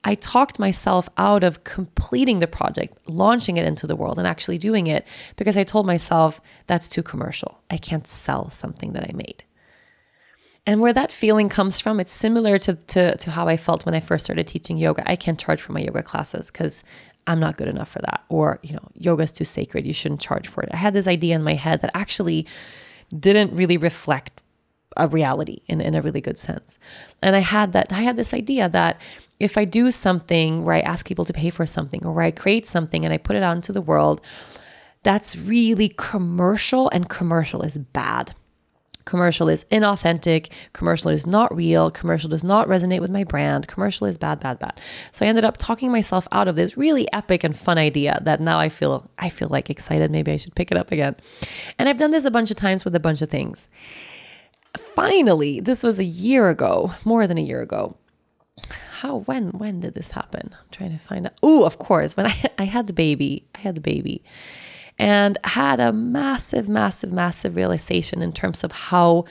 I talked myself out of completing the project, launching it into the world and actually doing it because I told myself that's too commercial. I can't sell something that I made. And where that feeling comes from, it's similar to how I felt when I first started teaching yoga. I can't charge for my yoga classes because I'm not good enough for that. Or, yoga is too sacred. You shouldn't charge for it. I had this idea in my head that actually didn't really reflect a reality in a really good sense. And I had this idea that if I do something where I ask people to pay for something, or where I create something and I put it out into the world, that's really commercial, and commercial is bad. Commercial is inauthentic. Commercial is not real. Commercial does not resonate with my brand. Commercial is bad, bad, bad. So I ended up talking myself out of this really epic and fun idea that now I feel like excited. Maybe I should pick it up again. And I've done this a bunch of times with a bunch of things. Finally, this was a year ago, more than a year ago. When did this happen? I'm trying to find out. Oh, of course, when I had the baby. And had a massive, massive, massive realization in terms of how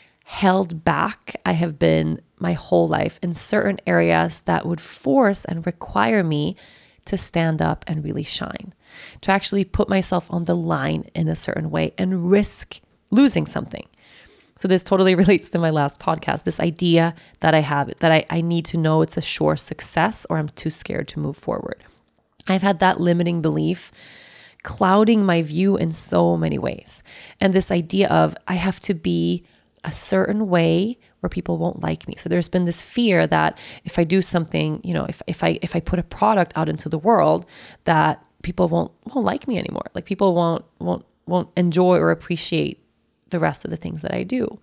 held back I have been my whole life in certain areas that would force and require me to stand up and really shine, to actually put myself on the line in a certain way and risk losing something. So this totally relates to my last podcast, this idea that I have, that I need to know it's a sure success or I'm too scared to move forward. I've had that limiting belief clouding my view in so many ways. And this idea of I have to be a certain way or people won't like me. So there's been this fear that if I do something, if I put a product out into the world, that people won't like me anymore. Like people won't enjoy or appreciate the rest of the things that I do.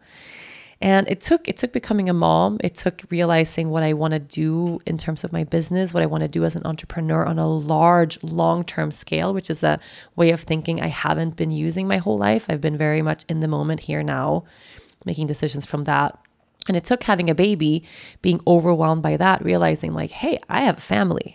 And it took becoming a mom. It took realizing what I want to do in terms of my business, what I want to do as an entrepreneur on a large, long-term scale, which is a way of thinking I haven't been using my whole life. I've been very much in the moment here now, making decisions from that. And it took having a baby, being overwhelmed by that, realizing like, hey, I have a family.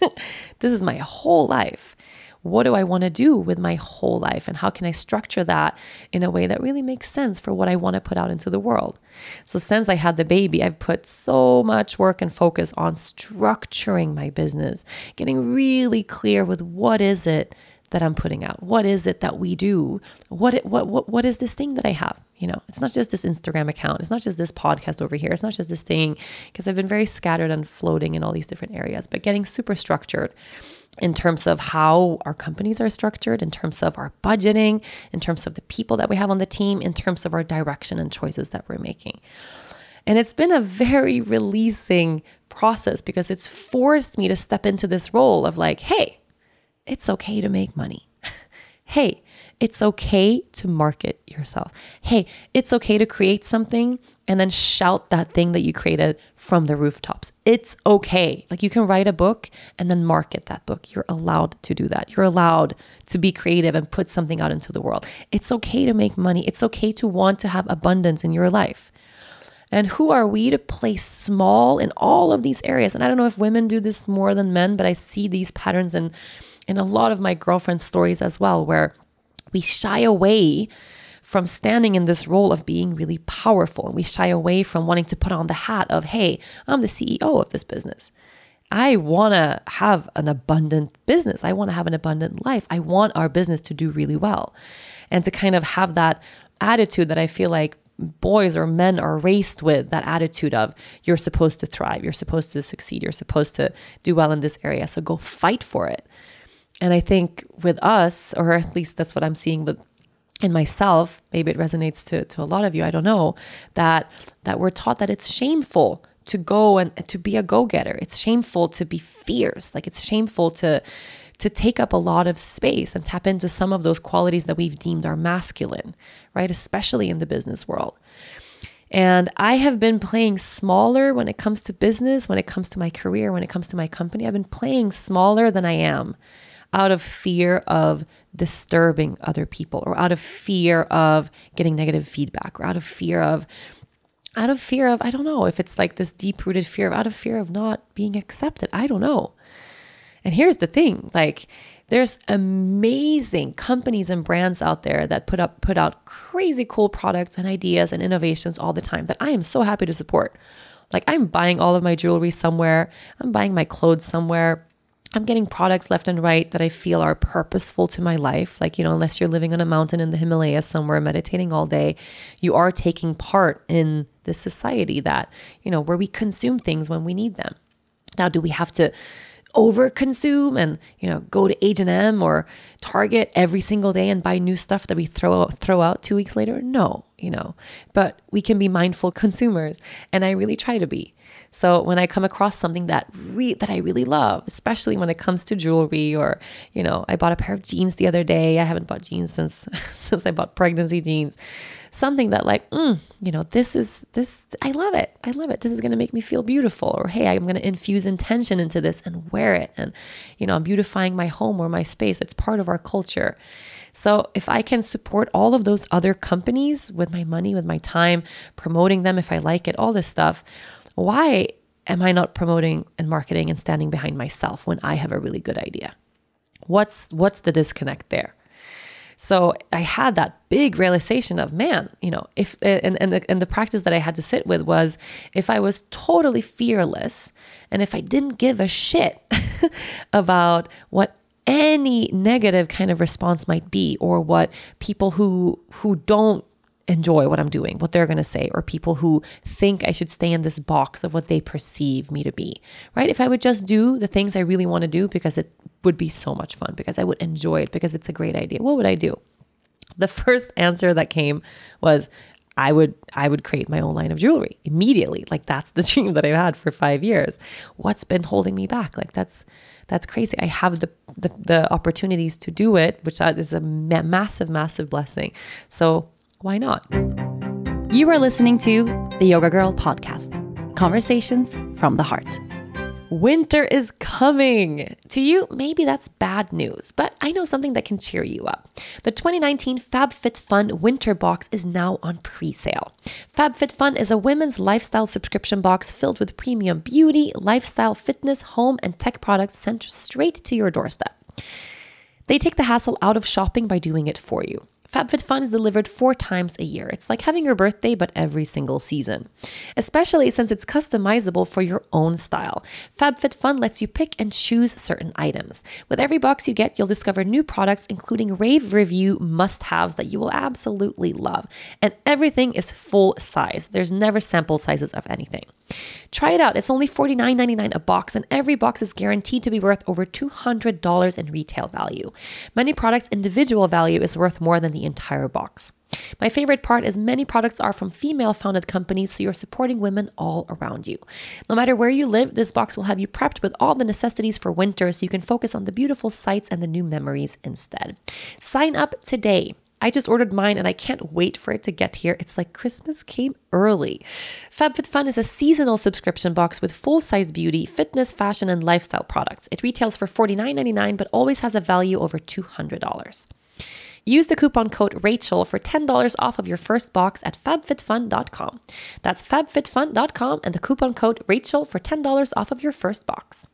This is my whole life. What do I want to do with my whole life? And how can I structure that in a way that really makes sense for what I want to put out into the world? So since I had the baby, I've put so much work and focus on structuring my business, getting really clear with what is it that I'm putting out? What is it that we do? What is this thing that I have? It's not just this Instagram account. It's not just this podcast over here. It's not just this thing, because I've been very scattered and floating in all these different areas, but getting super structured in terms of how our companies are structured, in terms of our budgeting, in terms of the people that we have on the team, in terms of our direction and choices that we're making. And it's been a very releasing process because it's forced me to step into this role of like, hey, it's okay to make money. Hey, it's okay to market yourself. Hey, it's okay to create something and then shout that thing that you created from the rooftops. It's okay. Like you can write a book and then market that book. You're allowed to do that. You're allowed to be creative and put something out into the world. It's okay to make money. It's okay to want to have abundance in your life. And who are we to play small in all of these areas? And I don't know if women do this more than men, but I see these patterns in a lot of my girlfriends' stories as well, where we shy away from standing in this role of being really powerful. And we shy away from wanting to put on the hat of, hey, I'm the CEO of this business. I want to have an abundant business. I want to have an abundant life. I want our business to do really well. And to kind of have that attitude that I feel like boys or men are raised with, that attitude of you're supposed to thrive, you're supposed to succeed, you're supposed to do well in this area. So go fight for it. And I think with us, or at least that's what I'm seeing in myself, maybe it resonates to a lot of you, I don't know, that we're taught that it's shameful to go and to be a go-getter. It's shameful to be fierce. Like it's shameful to take up a lot of space and tap into some of those qualities that we've deemed are masculine, right? Especially in the business world. And I have been playing smaller when it comes to business, when it comes to my career, when it comes to my company. I've been playing smaller than I am, out of fear of disturbing other people, or out of fear of getting negative feedback, or out of fear of, I don't know if it's like this deep-rooted fear, out of fear of not being accepted. I don't know. And here's the thing, like there's amazing companies and brands out there that put out crazy cool products and ideas and innovations all the time that I am so happy to support. Like I'm buying all of my jewelry somewhere. I'm buying my clothes somewhere. I'm getting products left and right that I feel are purposeful to my life. Like, unless you're living on a mountain in the Himalayas somewhere, meditating all day, you are taking part in this society that, where we consume things when we need them. Now, do we have to overconsume and, go to H&M or Target every single day and buy new stuff that we throw out 2 weeks later? No, but we can be mindful consumers. And I really try to be. So when I come across something that I really love, especially when it comes to jewelry, or, I bought a pair of jeans the other day. I haven't bought jeans since I bought pregnancy jeans. Something that like, this, I love it. I love it. This is going to make me feel beautiful. Or, hey, I'm going to infuse intention into this and wear it. And, I'm beautifying my home or my space. It's part of our culture. So if I can support all of those other companies with my money, with my time, promoting them if I like it, all this stuff, why am I not promoting and marketing and standing behind myself when I have a really good idea? What's the disconnect there? So I had that big realization of, man, if and the practice that I had to sit with was, if I was totally fearless and if I didn't give a shit about what any negative kind of response might be, or what people who don't enjoy what I'm doing, what they're going to say, or people who think I should stay in this box of what they perceive me to be, right? If I would just do the things I really want to do because it would be so much fun, because I would enjoy it, because it's a great idea, what would I do? The first answer that came was, I would create my own line of jewelry immediately. Like that's the dream that I've had for 5 years. What's been holding me back? Like that's crazy. I have the opportunities to do it, which is a massive, massive blessing. So why not? You are listening to the Yoga Girl Podcast, conversations from the heart. Winter is coming. To you, maybe that's bad news, but I know something that can cheer you up. The 2019 FabFitFun Winter Box is now on pre-sale. FabFitFun is a women's lifestyle subscription box filled with premium beauty, lifestyle, fitness, home, and tech products sent straight to your doorstep. They take the hassle out of shopping by doing it for you. FabFitFun is delivered 4 times a year. It's like having your birthday, but every single season. Especially since it's customizable for your own style. FabFitFun lets you pick and choose certain items. With every box you get, you'll discover new products, including rave review must-haves that you will absolutely love. And everything is full size. There's never sample sizes of anything. Try it out. It's only $49.99 a box, and every box is guaranteed to be worth over $200 in retail value. Many products' individual value is worth more than the entire box. My favorite part is many products are from female-founded companies, so you're supporting women all around you. No matter where you live, this box will have you prepped with all the necessities for winter, so you can focus on the beautiful sights and the new memories instead. Sign up today. I just ordered mine and I can't wait for it to get here. It's like Christmas came early. FabFitFun is a seasonal subscription box with full-size beauty, fitness, fashion, and lifestyle products. It retails for $49.99 but always has a value over $200. Use the coupon code Rachel for $10 off of your first box at fabfitfun.com. That's fabfitfun.com and the coupon code Rachel for $10 off of your first box.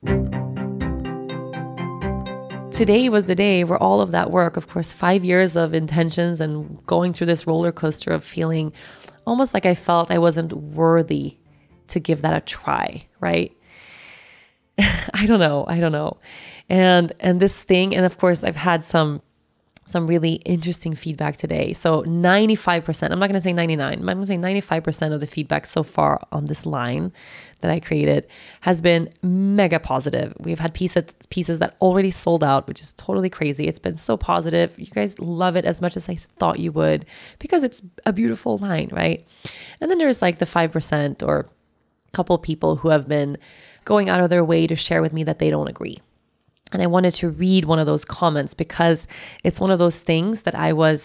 Today was the day where all of that work, of course, 5 years of intentions and going through this roller coaster of feeling almost like I felt I wasn't worthy to give that a try, right? I don't know. And this thing, and of course, I've had some really interesting feedback today. So 95%, I'm not going to say 99, I'm going to say 95% of the feedback so far on this line that I created has been mega positive. We've had pieces that already sold out, which is totally crazy. It's been so positive. You guys love it as much as I thought you would because it's a beautiful line, right? And then there's like the 5% or a couple people who have been going out of their way to share with me that they don't agree. And I wanted to read one of those comments because it's one of those things that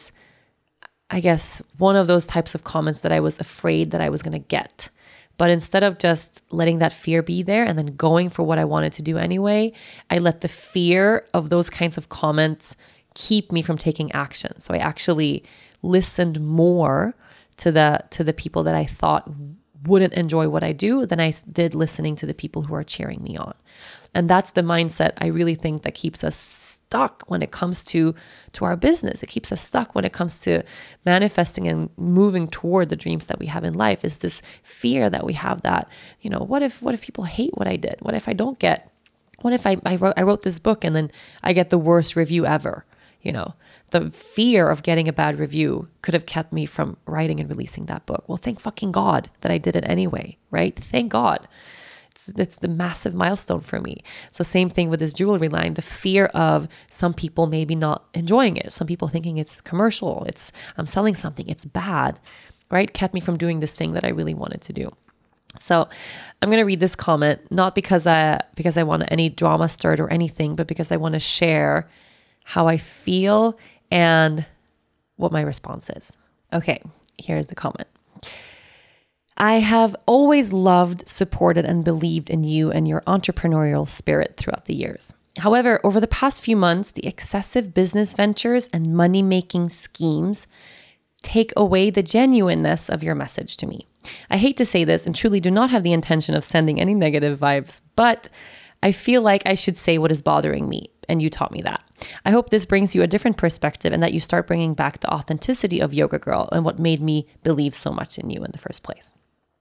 one of those types of comments that I was afraid that I was going to get. But instead of just letting that fear be there and then going for what I wanted to do anyway, I let the fear of those kinds of comments keep me from taking action. So I actually listened more to the people that I thought wouldn't enjoy what I do than I did listening to the people who are cheering me on. And that's the mindset I really think that keeps us stuck when it comes to our business. It keeps us stuck when it comes to manifesting and moving toward the dreams that we have in life, is this fear that we have that, what if people hate what I did? What if I don't get, what if I wrote this book and then I get the worst review ever? The fear of getting a bad review could have kept me from writing and releasing that book. Well, thank fucking God that I did it anyway, right? Thank God. It's the massive milestone for me. So same thing with this jewelry line, the fear of some people maybe not enjoying it. Some people thinking it's commercial. I'm selling something. It's bad, right? Kept me from doing this thing that I really wanted to do. So I'm going to read this comment, not because I want any drama stirred or anything, but because I want to share how I feel and what my response is. Okay, here's the comment. I have always loved, supported, and believed in you and your entrepreneurial spirit throughout the years. However, over the past few months, the excessive business ventures and money-making schemes take away the genuineness of your message to me. I hate to say this and truly do not have the intention of sending any negative vibes, but I feel like I should say what is bothering me, and you taught me that. I hope this brings you a different perspective and that you start bringing back the authenticity of Yoga Girl and what made me believe so much in you in the first place.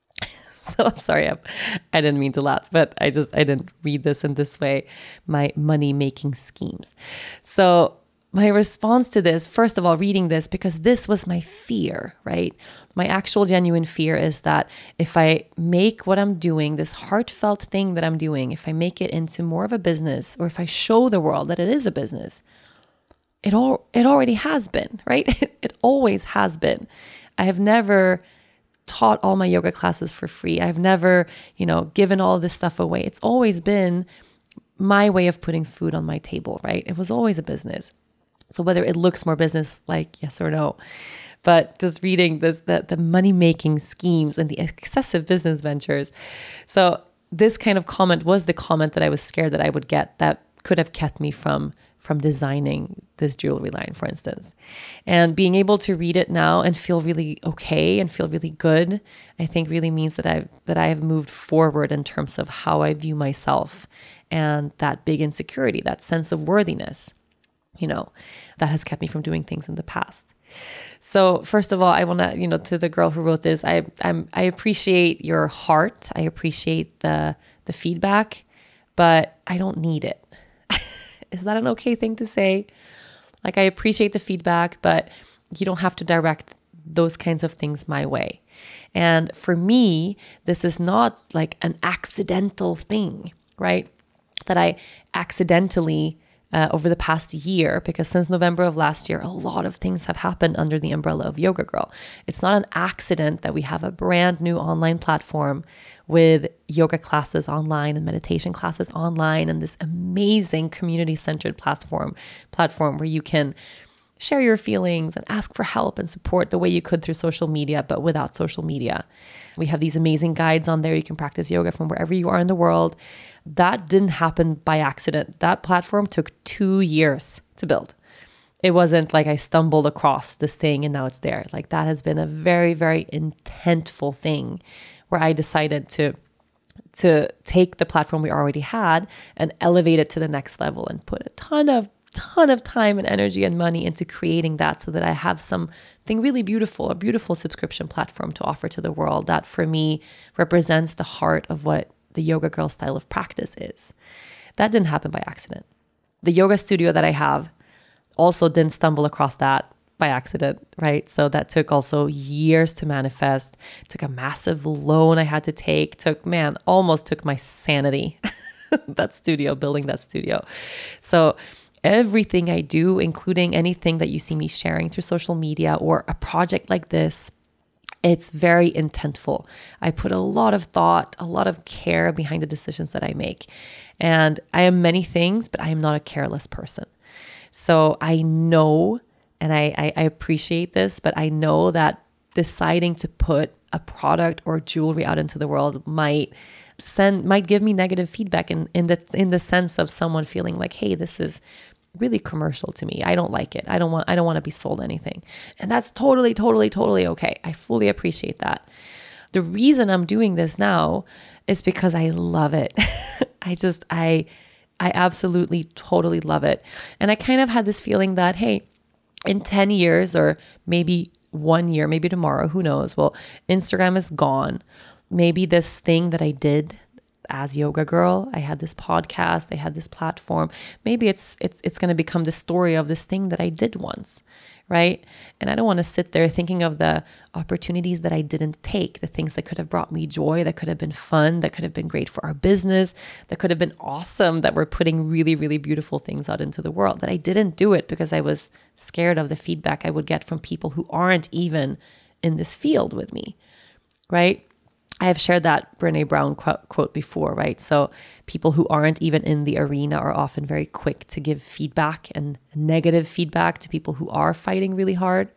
So I'm sorry, I didn't mean to laugh, but I didn't read this in this way, my money-making schemes. So my response to this, first of all, reading this, because this was my fear, right? My actual genuine fear is that if I make what I'm doing, this heartfelt thing that I'm doing, if I make it into more of a business, or if I show the world that it is a business, it already has been, right? It always has been. I have never taught all my yoga classes for free. I've never, given all this stuff away. It's always been my way of putting food on my table, right? It was always a business. So whether it looks more business-like, yes or no, but just reading this, the money-making schemes and the excessive business ventures. So this kind of comment was the comment that I was scared that I would get that could have kept me from designing this jewelry line, for instance. And being able to read it now and feel really okay and feel really good, I think really means that I have moved forward in terms of how I view myself and that big insecurity, that sense of worthiness, that has kept me from doing things in the past. So first of all, I want to, to the girl who wrote this, I appreciate your heart. I appreciate the feedback, but I don't need it. Is that an okay thing to say? Like, I appreciate the feedback, but you don't have to direct those kinds of things my way. And for me, this is not like an accidental thing, right? That I accidentally, over the past year, because since November of last year, a lot of things have happened under the umbrella of Yoga Girl. It's not an accident that we have a brand new online platform with yoga classes online and meditation classes online and this amazing community-centered platform where you can share your feelings and ask for help and support the way you could through social media, but without social media. We have these amazing guides on there. You can practice yoga from wherever you are in the world. That didn't happen by accident. That platform took 2 years to build. It wasn't like I stumbled across this thing and now it's there. Like, that has been a very, very intentful thing where I decided to take the platform we already had and elevate it to the next level and put a ton of time and energy and money into creating that so that I have something really beautiful, a beautiful subscription platform to offer to the world that for me represents the heart of what the Yoga Girl style of practice is. That didn't happen by accident. The yoga studio that I have also didn't stumble across that by accident, right? So that took also years to manifest. It took a massive loan I had to take. Almost took my sanity, building that studio. So everything I do, including anything that you see me sharing through social media or a project like this, it's very intentful. I put a lot of thought, a lot of care behind the decisions that I make. And I am many things, but I am not a careless person. So I know, and I appreciate this, but I know that deciding to put a product or jewelry out into the world might give me negative feedback in the sense of someone feeling like, hey, this is really commercial to me. I don't like it. I don't want to be sold anything. And that's totally okay. I fully appreciate that. The reason I'm doing this now is because I love it. I absolutely, totally love it. And I kind of had this feeling that, hey, in 10 years or maybe 1 year, maybe tomorrow, who knows? Well, Instagram is gone. Maybe this thing that I did as Yoga Girl, I had this podcast, I had this platform. Maybe it's going to become the story of this thing that I did once, right? And I don't want to sit there thinking of the opportunities that I didn't take, the things that could have brought me joy, that could have been fun, that could have been great for our business, that could have been awesome, that we're putting really, really beautiful things out into the world, that I didn't do it because I was scared of the feedback I would get from people who aren't even in this field with me, right? I have shared that Brené Brown quote before, right? So people who aren't even in the arena are often very quick to give feedback and negative feedback to people who are fighting really hard.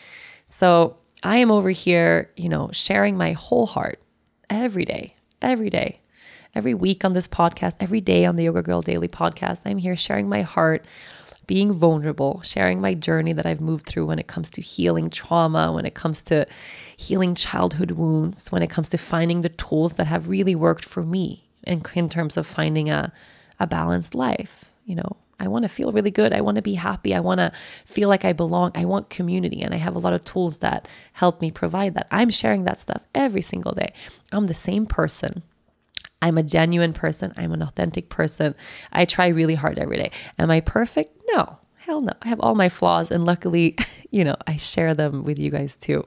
So I am over here, sharing my whole heart every day, every week on this podcast, every day on the Yoga Girl Daily podcast. I'm here sharing my heart, being vulnerable, sharing my journey that I've moved through when it comes to healing trauma, when it comes to healing childhood wounds, when it comes to finding the tools that have really worked for me in terms of finding a balanced life. I want to feel really good. I want to be happy. I want to feel like I belong. I want community. And I have a lot of tools that help me provide that. I'm sharing that stuff every single day. I'm the same person. I'm a genuine person. I'm an authentic person. I try really hard every day. Am I perfect? No, hell no. I have all my flaws, and luckily, I share them with you guys too.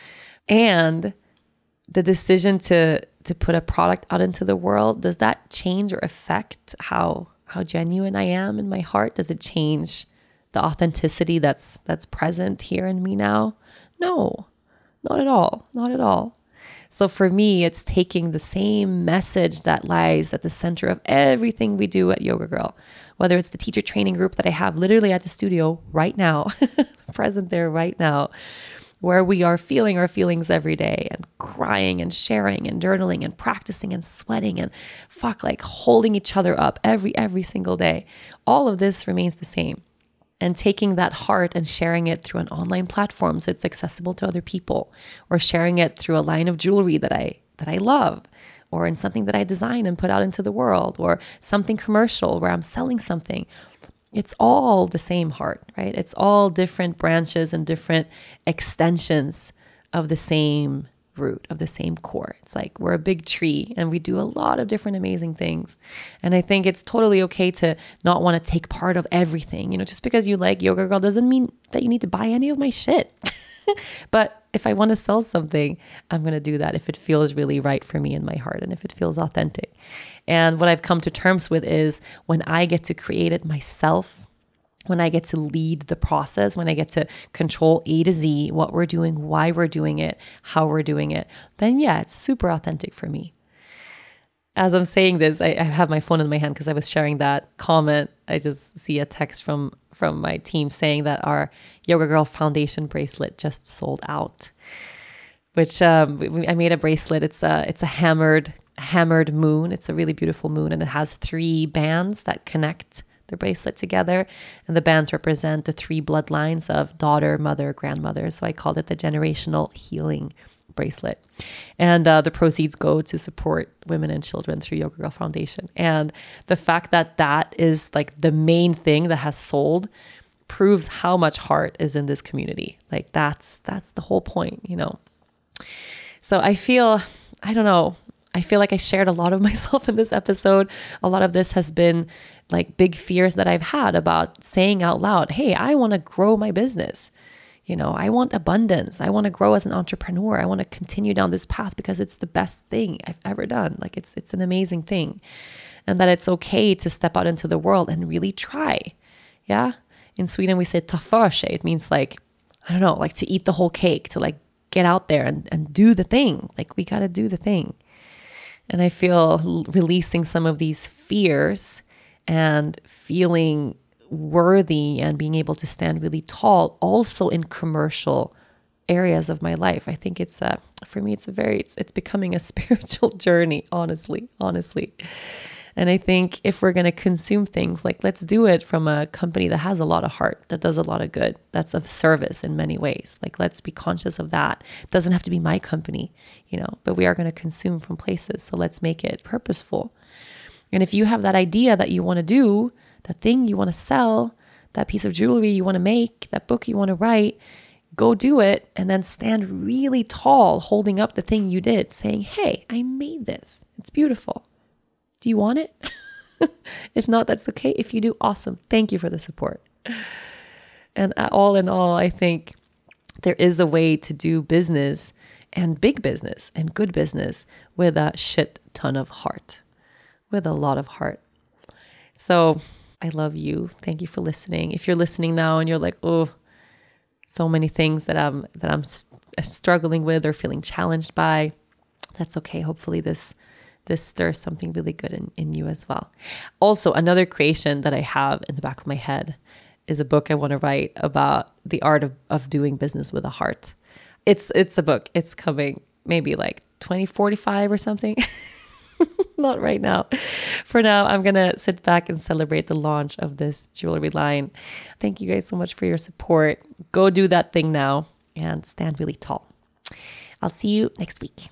And the decision to put a product out into the world, does that change or affect how genuine I am in my heart? Does it change the authenticity that's present here in me now? No, not at all. Not at all. So for me, it's taking the same message that lies at the center of everything we do at Yoga Girl, whether it's the teacher training group that I have literally at the studio right now, present there right now, where we are feeling our feelings every day and crying and sharing and journaling and practicing and sweating and holding each other up every single day. All of this remains the same. And taking that heart and sharing it through an online platform so it's accessible to other people, or sharing it through a line of jewelry that I love, or in something that I design and put out into the world, or something commercial where I'm selling something. It's all the same heart, right? It's all different branches and different extensions of the same root, of the same core. It's like we're a big tree and we do a lot of different amazing things. And I think it's totally okay to not want to take part of everything. Just because you like Yoga Girl doesn't mean that you need to buy any of my shit. But if I want to sell something, I'm going to do that if it feels really right for me in my heart and if it feels authentic. And what I've come to terms with is when I get to create it myself, when I get to lead the process, when I get to control A to Z, what we're doing, why we're doing it, how we're doing it, then yeah, it's super authentic for me. As I'm saying this, I have my phone in my hand because I was sharing that comment. I just see a text from my team saying that our Yoga Girl Foundation bracelet just sold out, which I made a bracelet. It's a hammered moon. It's a really beautiful moon, and it has 3 bands that connect the bracelet together, and the bands represent the 3 bloodlines of daughter, mother, grandmother. So I called it the generational healing bracelet, and the proceeds go to support women and children through Yoga Girl Foundation. And the fact that is like the main thing that has sold proves how much heart is in this community. Like that's the whole point, So I feel like I shared a lot of myself in this episode. A lot of this has been like big fears that I've had about saying out loud, hey, I want to grow my business. I want abundance. I want to grow as an entrepreneur. I want to continue down this path because it's the best thing I've ever done. Like it's an amazing thing. And that it's okay to step out into the world and really try. Yeah. In Sweden, we say ta för sig. It means like to eat the whole cake, to like get out there and do the thing. Like we got to do the thing. And I feel releasing some of these fears and feeling worthy and being able to stand really tall also in commercial areas of my life. I think for me, it's becoming a spiritual journey, honestly. And I think if we're going to consume things, like let's do it from a company that has a lot of heart, that does a lot of good, that's of service in many ways. Like let's be conscious of that. It doesn't have to be my company, but we are going to consume from places. So let's make it purposeful. And if you have that idea that you want to do, that thing you want to sell, that piece of jewelry you want to make, that book you want to write, go do it and then stand really tall holding up the thing you did, saying, hey, I made this. It's beautiful. Do you want it? If not, that's okay. If you do, awesome. Thank you for the support. And all in all, I think there is a way to do business and big business and good business with a shit ton of heart, with a lot of heart. So I love you. Thank you for listening. If you're listening now and you're like, oh, so many things that I'm struggling with or feeling challenged by, that's okay. Hopefully this stirs something really good in you as well. Also, another creation that I have in the back of my head is a book I want to write about the art of doing business with a heart. It's a book. It's coming maybe like 2045 or something. Not right now. For now, I'm going to sit back and celebrate the launch of this jewelry line. Thank you guys so much for your support. Go do that thing now and stand really tall. I'll see you next week.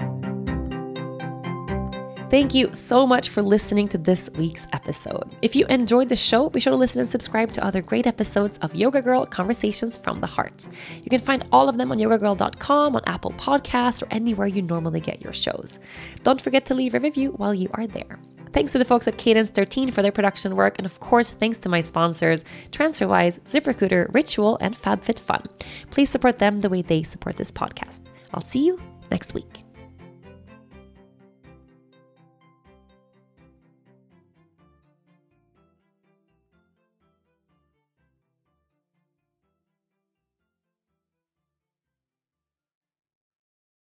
Thank you so much for listening to this week's episode. If you enjoyed the show, be sure to listen and subscribe to other great episodes of Yoga Girl Conversations from the Heart. You can find all of them on yogagirl.com, on Apple Podcasts, or anywhere you normally get your shows. Don't forget to leave a review while you are there. Thanks to the folks at Cadence 13 for their production work, and of course, thanks to my sponsors, TransferWise, ZipRecruiter, Ritual, and FabFitFun. Please support them the way they support this podcast. I'll see you next week.